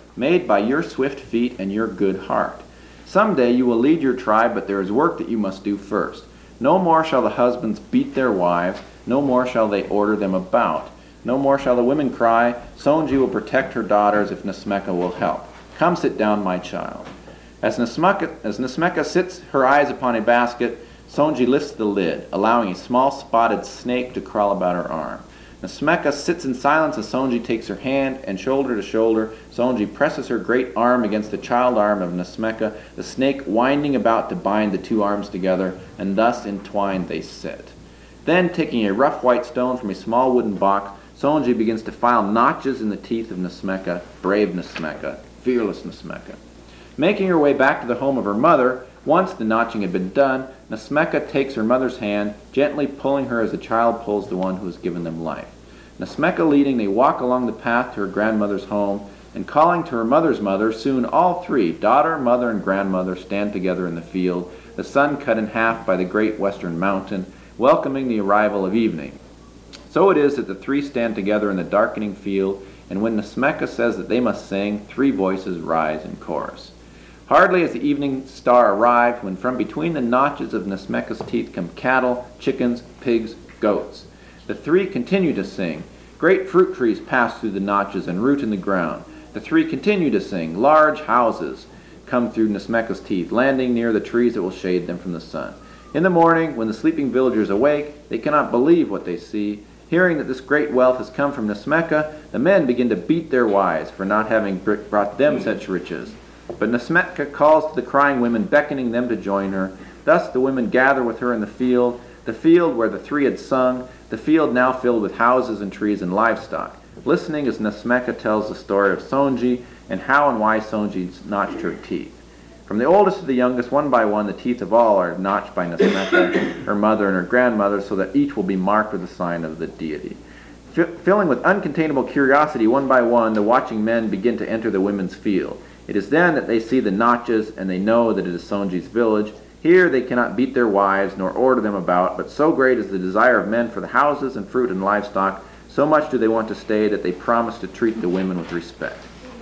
S1: made by your swift feet and your good heart. Someday you will lead your tribe, but there is work that you must do first. No more shall the husbands beat their wives, no more shall they order them about. No more shall the women cry, Sonji will protect her daughters if Nesmeka will help. Come sit down, my child. As Nesmeka, as Nesmeka sits her eyes upon a basket, Sonji lifts the lid, allowing a small spotted snake to crawl about her arm. Nesmeka sits in silence as Sonji takes her hand, and shoulder to shoulder, Sonji presses her great arm against the child arm of Nesmeka, the snake winding about to bind the two arms together, and thus entwined they sit. Then, taking a rough white stone from a small wooden box, Sonji begins to file notches in the teeth of Nesmeka, brave Nesmeka, fearless Nesmeka. Making her way back to the home of her mother, once the notching had been done, Nesmeka takes her mother's hand, gently pulling her as a child pulls the one who has given them life. Nesmeka leading, they walk along the path to her grandmother's home, and calling to her mother's mother, soon all three, daughter, mother, and grandmother, stand together in the field, the sun cut in half by the great western mountain, welcoming the arrival of evening. So it is that the three stand together in the darkening field, and when Nesmeka says that they must sing, three voices rise in chorus. Hardly has the evening star arrived when from between the notches of Nesmeka's teeth come cattle, chickens, pigs, goats. The three continue to sing. Great fruit trees pass through the notches and root in the ground. The three continue to sing. Large houses come through Nesmeka's teeth, landing near the trees that will shade them from the sun. In the morning, when the sleeping villagers awake, they cannot believe what they see. Hearing that this great wealth has come from Nesmeka, the men begin to beat their wives for not having brought them such riches. But Nesmeka calls to the crying women, beckoning them to join her. Thus the women gather with her in the field, the field where the three had sung, the field now filled with houses and trees and livestock, listening as Nesmeka tells the story of Sonji and how and why Sonji notched her teeth. From the oldest to the youngest, one by one, the teeth of all are notched by Nesmeka, her mother, and her grandmother, so that each will be marked with the sign of the deity. F- filling with uncontainable curiosity, one by one, the watching men begin to enter the women's field. It is then that they see the notches, and they know that it is Sonji's village. Here they cannot beat their wives, nor order them about, but so great is the desire of men for the houses and fruit and livestock, so much do they want to stay that they promise to treat the women with respect.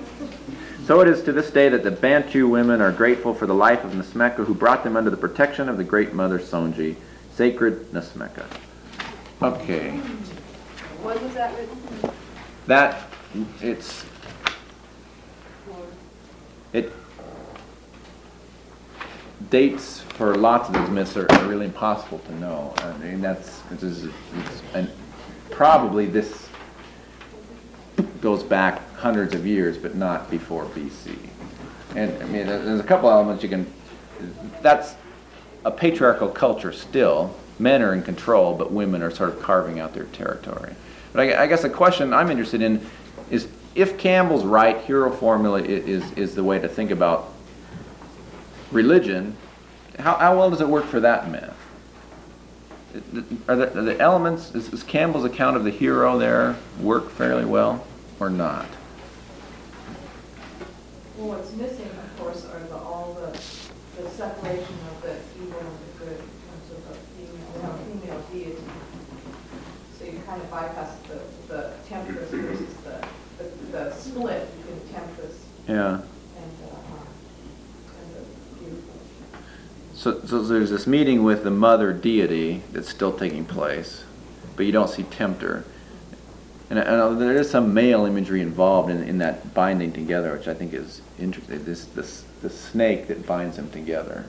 S1: So it is to this day that the Bantu women are grateful for the life of Nesmeka, who brought them under the protection of the great mother Sonji, sacred Nesmeka. Okay.
S6: When was that written?
S1: That, it's, it, dates for lots of these myths are, are really impossible to know. I mean, that's, it's, it's, it's, and probably this goes back hundreds of years, but not before B C. And I mean, there's a couple elements you can, that's a patriarchal culture still. Men are in control, but women are sort of carving out their territory. But I, I guess the question I'm interested in is, if Campbell's right, hero formula is, is the way to think about religion, how, how well does it work for that myth? Are the, are the elements, is, is Campbell's account of the hero there work fairly well or not?
S6: Well, what's missing, of course, are the, all the, the separation of the evil and the good in terms of the female, female deity. So you kind of bypass the, the temptress versus the, the, the split between temptress
S1: Yeah.
S6: and, uh, and the beautiful.
S1: So, so there's this meeting with the mother deity that's still taking place, but you don't see tempter. And, and there is some male imagery involved in, in that binding together, which I think is interesting. This, this, the snake that binds them together.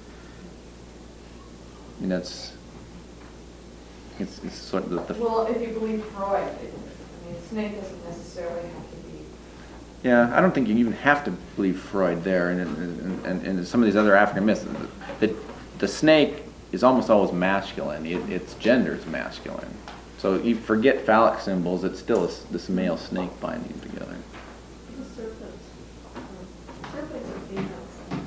S1: I mean, that's, it's, it's sort of the, the
S6: Well, if you believe Freud, it, I mean, a snake doesn't necessarily have to be.
S1: yeah, I don't think you even have to believe Freud there, and and, and, and some of these other African myths. The, the snake is almost always masculine. It, its gender is masculine. So you forget phallic symbols, it's still this, this male snake binding together.
S2: The serpents, um, serpents are females.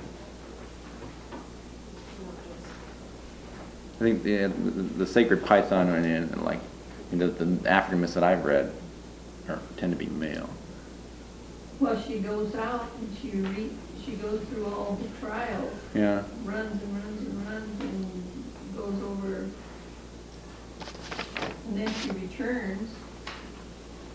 S1: I think the, the, the sacred python and, and like you know, the African myths that I've read are, tend to be male.
S4: Well, she goes out and she re, she goes through all the trials,
S1: Yeah.
S4: runs and runs and runs and goes over, and then she returns.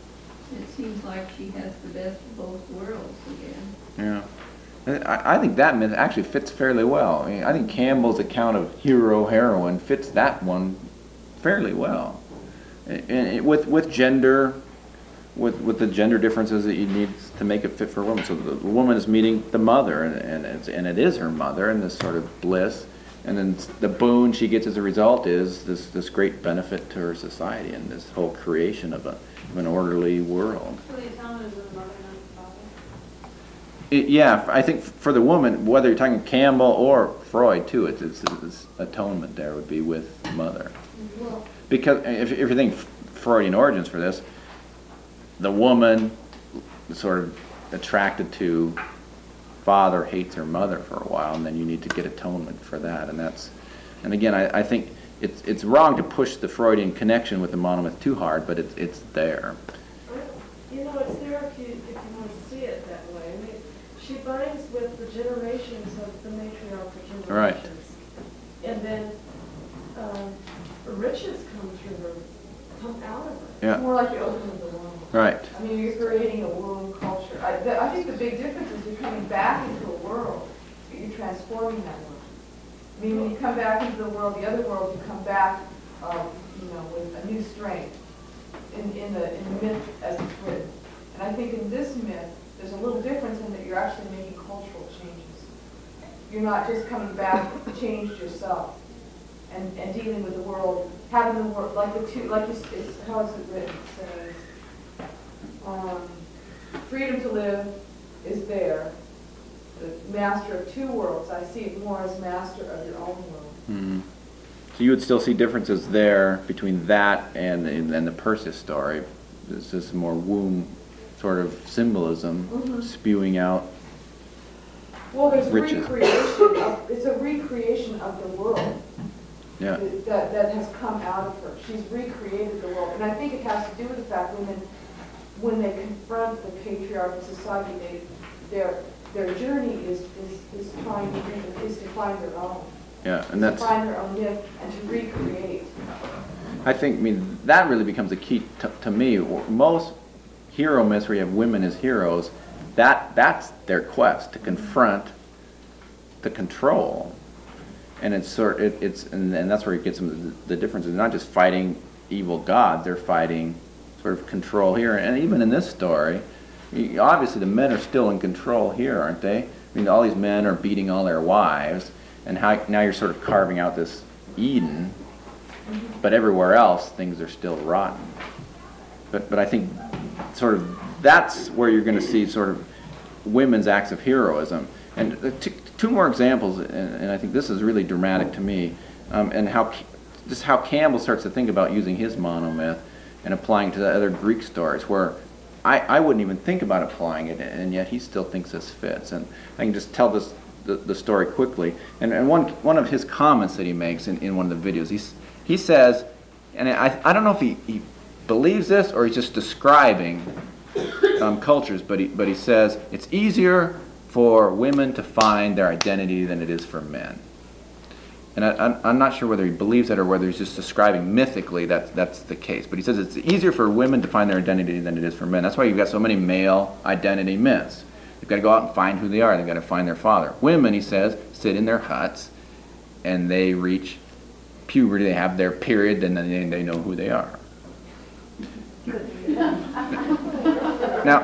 S4: It seems like she has the best of both worlds again.
S1: Yeah. I, I think that myth actually fits fairly well. I mean, I think Campbell's account of hero heroine fits that one fairly well, and, and with with gender, with with the gender differences that you need to make it fit for a woman. So the woman is meeting the mother, and and it's, and it is her mother, and this sort of bliss, and then the boon she gets as a result is this this great benefit to her society and this whole creation of a of an orderly world.
S2: So the atonement is the mother, not the father?
S1: It, yeah, I think for the woman, whether you're talking Campbell or Freud too, it's, it's, it's atonement there would be with mother.
S2: Well,
S1: Because if, if you think Freudian origins for this, the woman is sort of attracted to father hates her mother for a while, and then you need to get atonement for that. And that's, and again, I, I think it's it's wrong to push the Freudian connection with the monomyth too hard, but it's it's there.
S2: you know, it's there if you, if you want to see it that way. I mean, she binds with the generations of the matriarchal generations.
S1: Right.
S2: And then um, riches come through her, come out of her.
S1: Yeah.
S6: It's more like you're opening the womb.
S1: Right.
S6: I mean, you're creating a womb culture. I, the, I think the big difference is you're coming back into a world, but you're transforming that world. I mean, when you come back into the world, the other world, you come back, um, you know, with a new strength in, in the in the myth as it's written. And I think in this myth, there's a little difference in that you're actually making cultural changes. You're not just coming back changed yourself and, and dealing with the world, having the world like the two, like it's, it's how is it written? It says, um, freedom to live is there. The master of two worlds. I see it more as master of your own world.
S1: Mm-hmm. So you would still see differences there between that and and, and the Perseus story. It's just more womb sort of symbolism
S6: Mhm.
S1: spewing out.
S6: Well, there's
S1: Riches.
S6: recreation. Of, it's a recreation of the world
S1: Yeah.
S6: that that has come out of her. She's recreated the world, and I think it has to do with the fact women, when they confront the patriarchal society, they their their journey is is, is trying to is to find their own.
S1: Yeah, and
S6: to
S1: that's.
S6: find their own myth and to recreate.
S1: I think. I mean, that really becomes a key to, to me. Most hero myths where you have women as heroes, that that's their quest to confront the control, and it's sort it, it's and, and that's where it gets them the, the difference. It's not just fighting evil gods; they're fighting sort of control here. And even in this story, you- obviously the men are still in control here, aren't they? I mean, all these men are beating all their wives, and how now you're sort of carving out this Eden, but everywhere else things are still rotten. But but I think sort of that's where you're going to see sort of women's acts of heroism. And uh, t- two more examples, and, and I think this is really dramatic to me, um, and how just how Campbell starts to think about using his monomyth and applying to the other Greek stories, where I, I wouldn't even think about applying it, and yet he still thinks this fits. And I can just tell this the, the story quickly. And, and one one of his comments that he makes in, in one of the videos, he's, he says, and I, I don't know if he, he believes this or he's just describing um, cultures, but he, but he says, it's easier for women to find their identity than it is for men. And I, I'm, I'm not sure whether he believes that or whether he's just describing mythically that that's the case. But he says it's easier for women to find their identity than it is for men. That's why you've got so many male identity myths. They've got to go out and find who they are. They've got to find their father. Women, he says, sit in their huts and they reach puberty. They have their period, and then they, they know who they are. Now,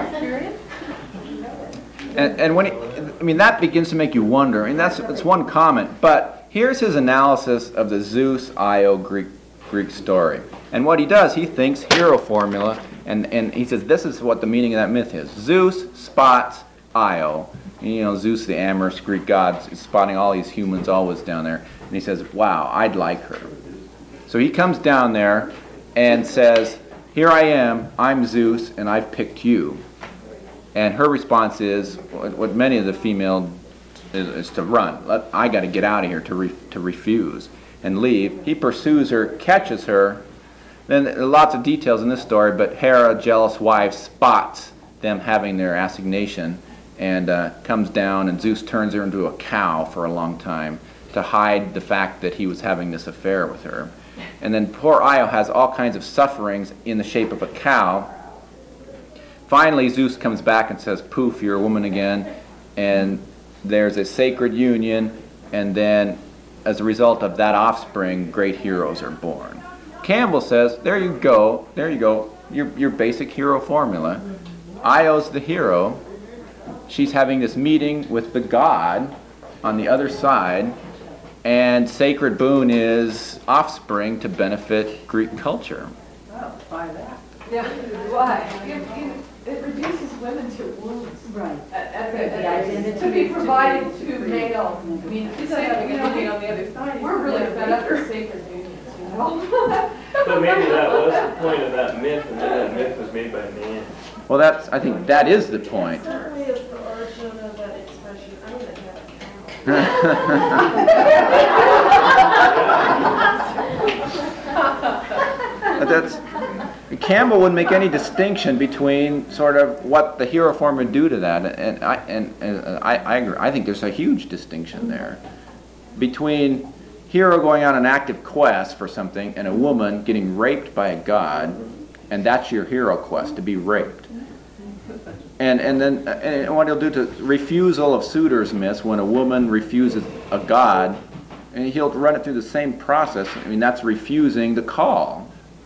S1: and, and when he, I mean, that begins to make you wonder. I mean, that's that's one comment. But here's his analysis of the Zeus Io Greek Greek story. And what he does, he thinks hero formula, and, and he says this is what the meaning of that myth is. Zeus spots Io. You know, Zeus, the amorous Greek god, is spotting all these humans always down there. And he says, wow, I'd like her. So he comes down there and says, here I am, I'm Zeus, and I've picked you. And her response is, what, what many of the female is, is to run. Let, I got to get out of here, to re, to refuse and leave. He pursues her, catches her. Then there are lots of details in this story, but Hera, jealous wife, spots them having their assignation and uh, comes down, and Zeus turns her into a cow for a long time to hide the fact that he was having this affair with her. And then poor Io has all kinds of sufferings in the shape of a cow, finally Zeus comes back and says, poof, you're a woman again, and there's a sacred union, and then as a result of that offspring, great heroes are born. Campbell says, there you go, there you go, your, your basic hero formula. Io's the hero. She's having this meeting with the god on the other side, and sacred boon is offspring to benefit Greek culture.
S6: Oh, buy that. Yeah, why? It, it, it reduces women to wombs.
S4: Right.
S6: At, at
S4: The
S6: the,
S4: identity
S6: to be
S4: to
S6: provided
S4: be-
S6: to male. I mean,
S2: She's not having
S6: you know,
S2: anything on the other side.
S6: We're really
S2: Yeah.
S6: fed up with sacred unions, you know?
S3: But maybe that was the point of that myth, and then that myth was made by man.
S1: Well, that's, I think that is the point.
S2: Certainly is the origin of that expression, I'm gonna have a cow.
S1: But that's, Campbell wouldn't make any distinction between sort of what the hero form would do to that, and I and, and I, I agree. I think there's a huge distinction there between hero going on an active quest for something and a woman getting raped by a god, and that's your hero quest, to be raped. And and then and what he'll do to refusal of suitors myths, when a woman refuses a god, and he'll run it through the same process. I mean, that's refusing the call.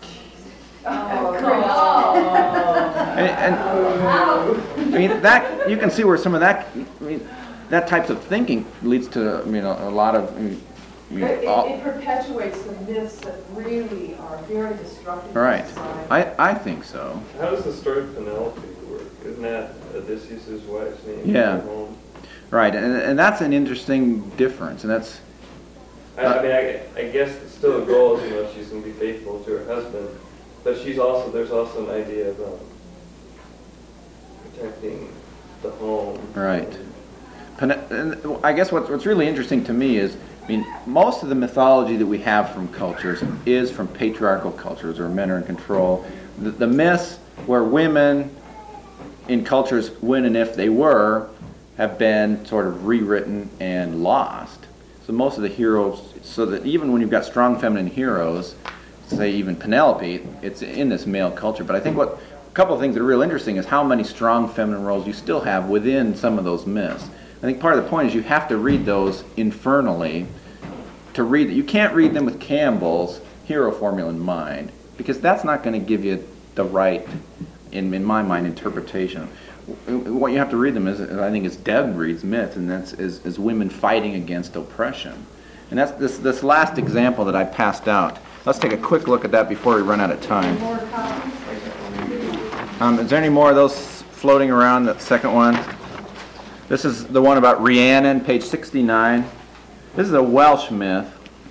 S1: And, and I mean that you can see where some of that, I mean, that types of thinking leads to, I mean, a, a lot of. I mean, you know,
S6: It,
S1: all-
S6: it perpetuates the myths that really are very destructive
S1: right.
S6: to society.
S1: I I think so.
S3: How does the story of Penelope work? Isn't that Odysseus' wife's name?
S1: Yeah.
S3: Home?
S1: Right, and and that's an interesting difference, and that's
S3: I, I mean, I, I guess it's still a goal, you know, she's going to be faithful to her husband, but she's also, there's also an idea of um, protecting the home.
S1: right. Pen- and I guess what's what's really interesting to me is, I mean, most of the mythology that we have from cultures is from patriarchal cultures where men are in control. The, the myths where women in cultures, when and if they were, have been sort of rewritten and lost. So most of the heroes, so that even when you've got strong feminine heroes, say even Penelope, it's in this male culture. But I think what a couple of things that are real interesting is how many strong feminine roles you still have within some of those myths. I think part of the point is you have to read those infernally to read it. You can't read them with Campbell's hero formula in mind, because that's not going to give you the right, in, in my mind, interpretation. What you have to read them is, I think, is Deb reads myth, and that's is, is women fighting against oppression. And that's this this last example that I passed out. Let's take a quick look at that before we run out of time.
S2: More copies?
S1: Um, is there any more of those floating around, that second one? This is the one about Rhiannon, page sixty-nine. This is a Welsh myth.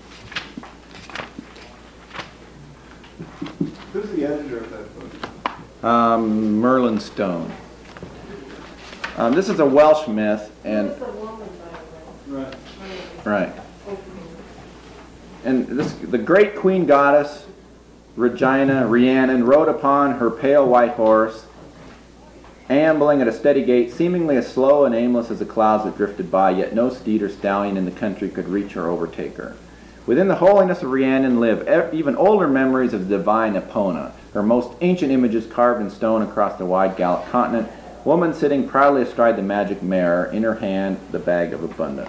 S10: Who's the editor of that book?
S1: Um, Merlin Stone. Um, this is a Welsh myth, and
S2: It's a woman, by the way.
S10: Right.
S1: right. And this, the great queen goddess Regina Rhiannon rode upon her pale white horse, ambling at a steady gait, seemingly as slow and aimless as the clouds that drifted by, yet no steed or stallion in the country could reach or overtake her. Within the holiness of Rhiannon live e- even older memories of the divine Epona, her most ancient images carved in stone across the wide Gallic continent, woman sitting proudly astride the magic mare, in her hand the bag of abundance.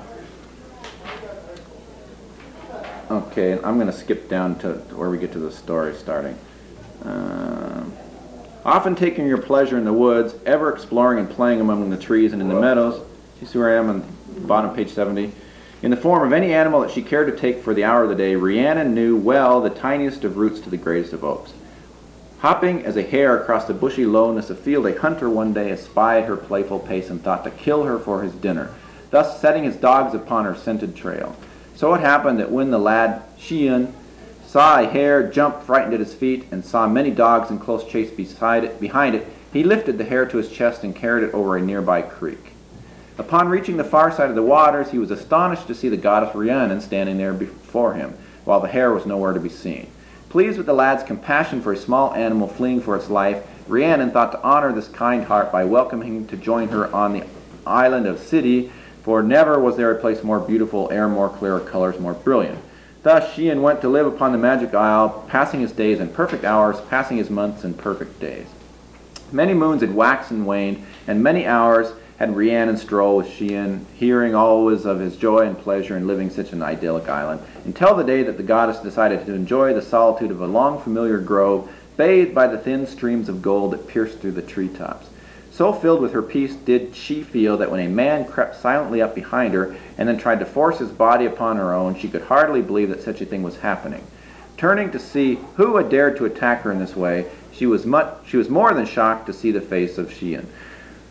S1: Okay, I'm going to skip down to where we get to the story starting. Um, often taking your pleasure in the woods, ever exploring and playing among the trees and in the meadows. You see where I am on the bottom of page seventy? In the form of any animal that she cared to take for the hour of the day, Rhiannon knew well the tiniest of roots to the greatest of oaks. Hopping as a hare across the bushy lowness of field, a hunter one day espied her playful pace and thought to kill her for his dinner, thus setting his dogs upon her scented trail. So it happened that when the lad Sheehan saw a hare jump frightened at his feet, and saw many dogs in close chase beside it, behind it, he lifted the hare to his chest and carried it over a nearby creek. Upon reaching the far side of the waters, he was astonished to see the goddess Rhiannon standing there before him, while the hare was nowhere to be seen. Pleased with the lad's compassion for a small animal fleeing for its life, Rhiannon thought to honor this kind heart by welcoming him to join her on the island of City, for never was there a place more beautiful, air more clear, colors more brilliant. Thus Sheehan went to live upon the magic isle, passing his days in perfect hours, passing his months in perfect days. Many moons had waxed and waned, and many hours had Rhiannon strolled with Cian, hearing always of his joy and pleasure in living such an idyllic island, until the day that the goddess decided to enjoy the solitude of a long familiar grove, bathed by the thin streams of gold that pierced through the treetops. So filled with her peace did she feel that when a man crept silently up behind her and then tried to force his body upon her own, she could hardly believe that such a thing was happening. Turning to see who had dared to attack her in this way, she was much, she was more than shocked to see the face of Cian.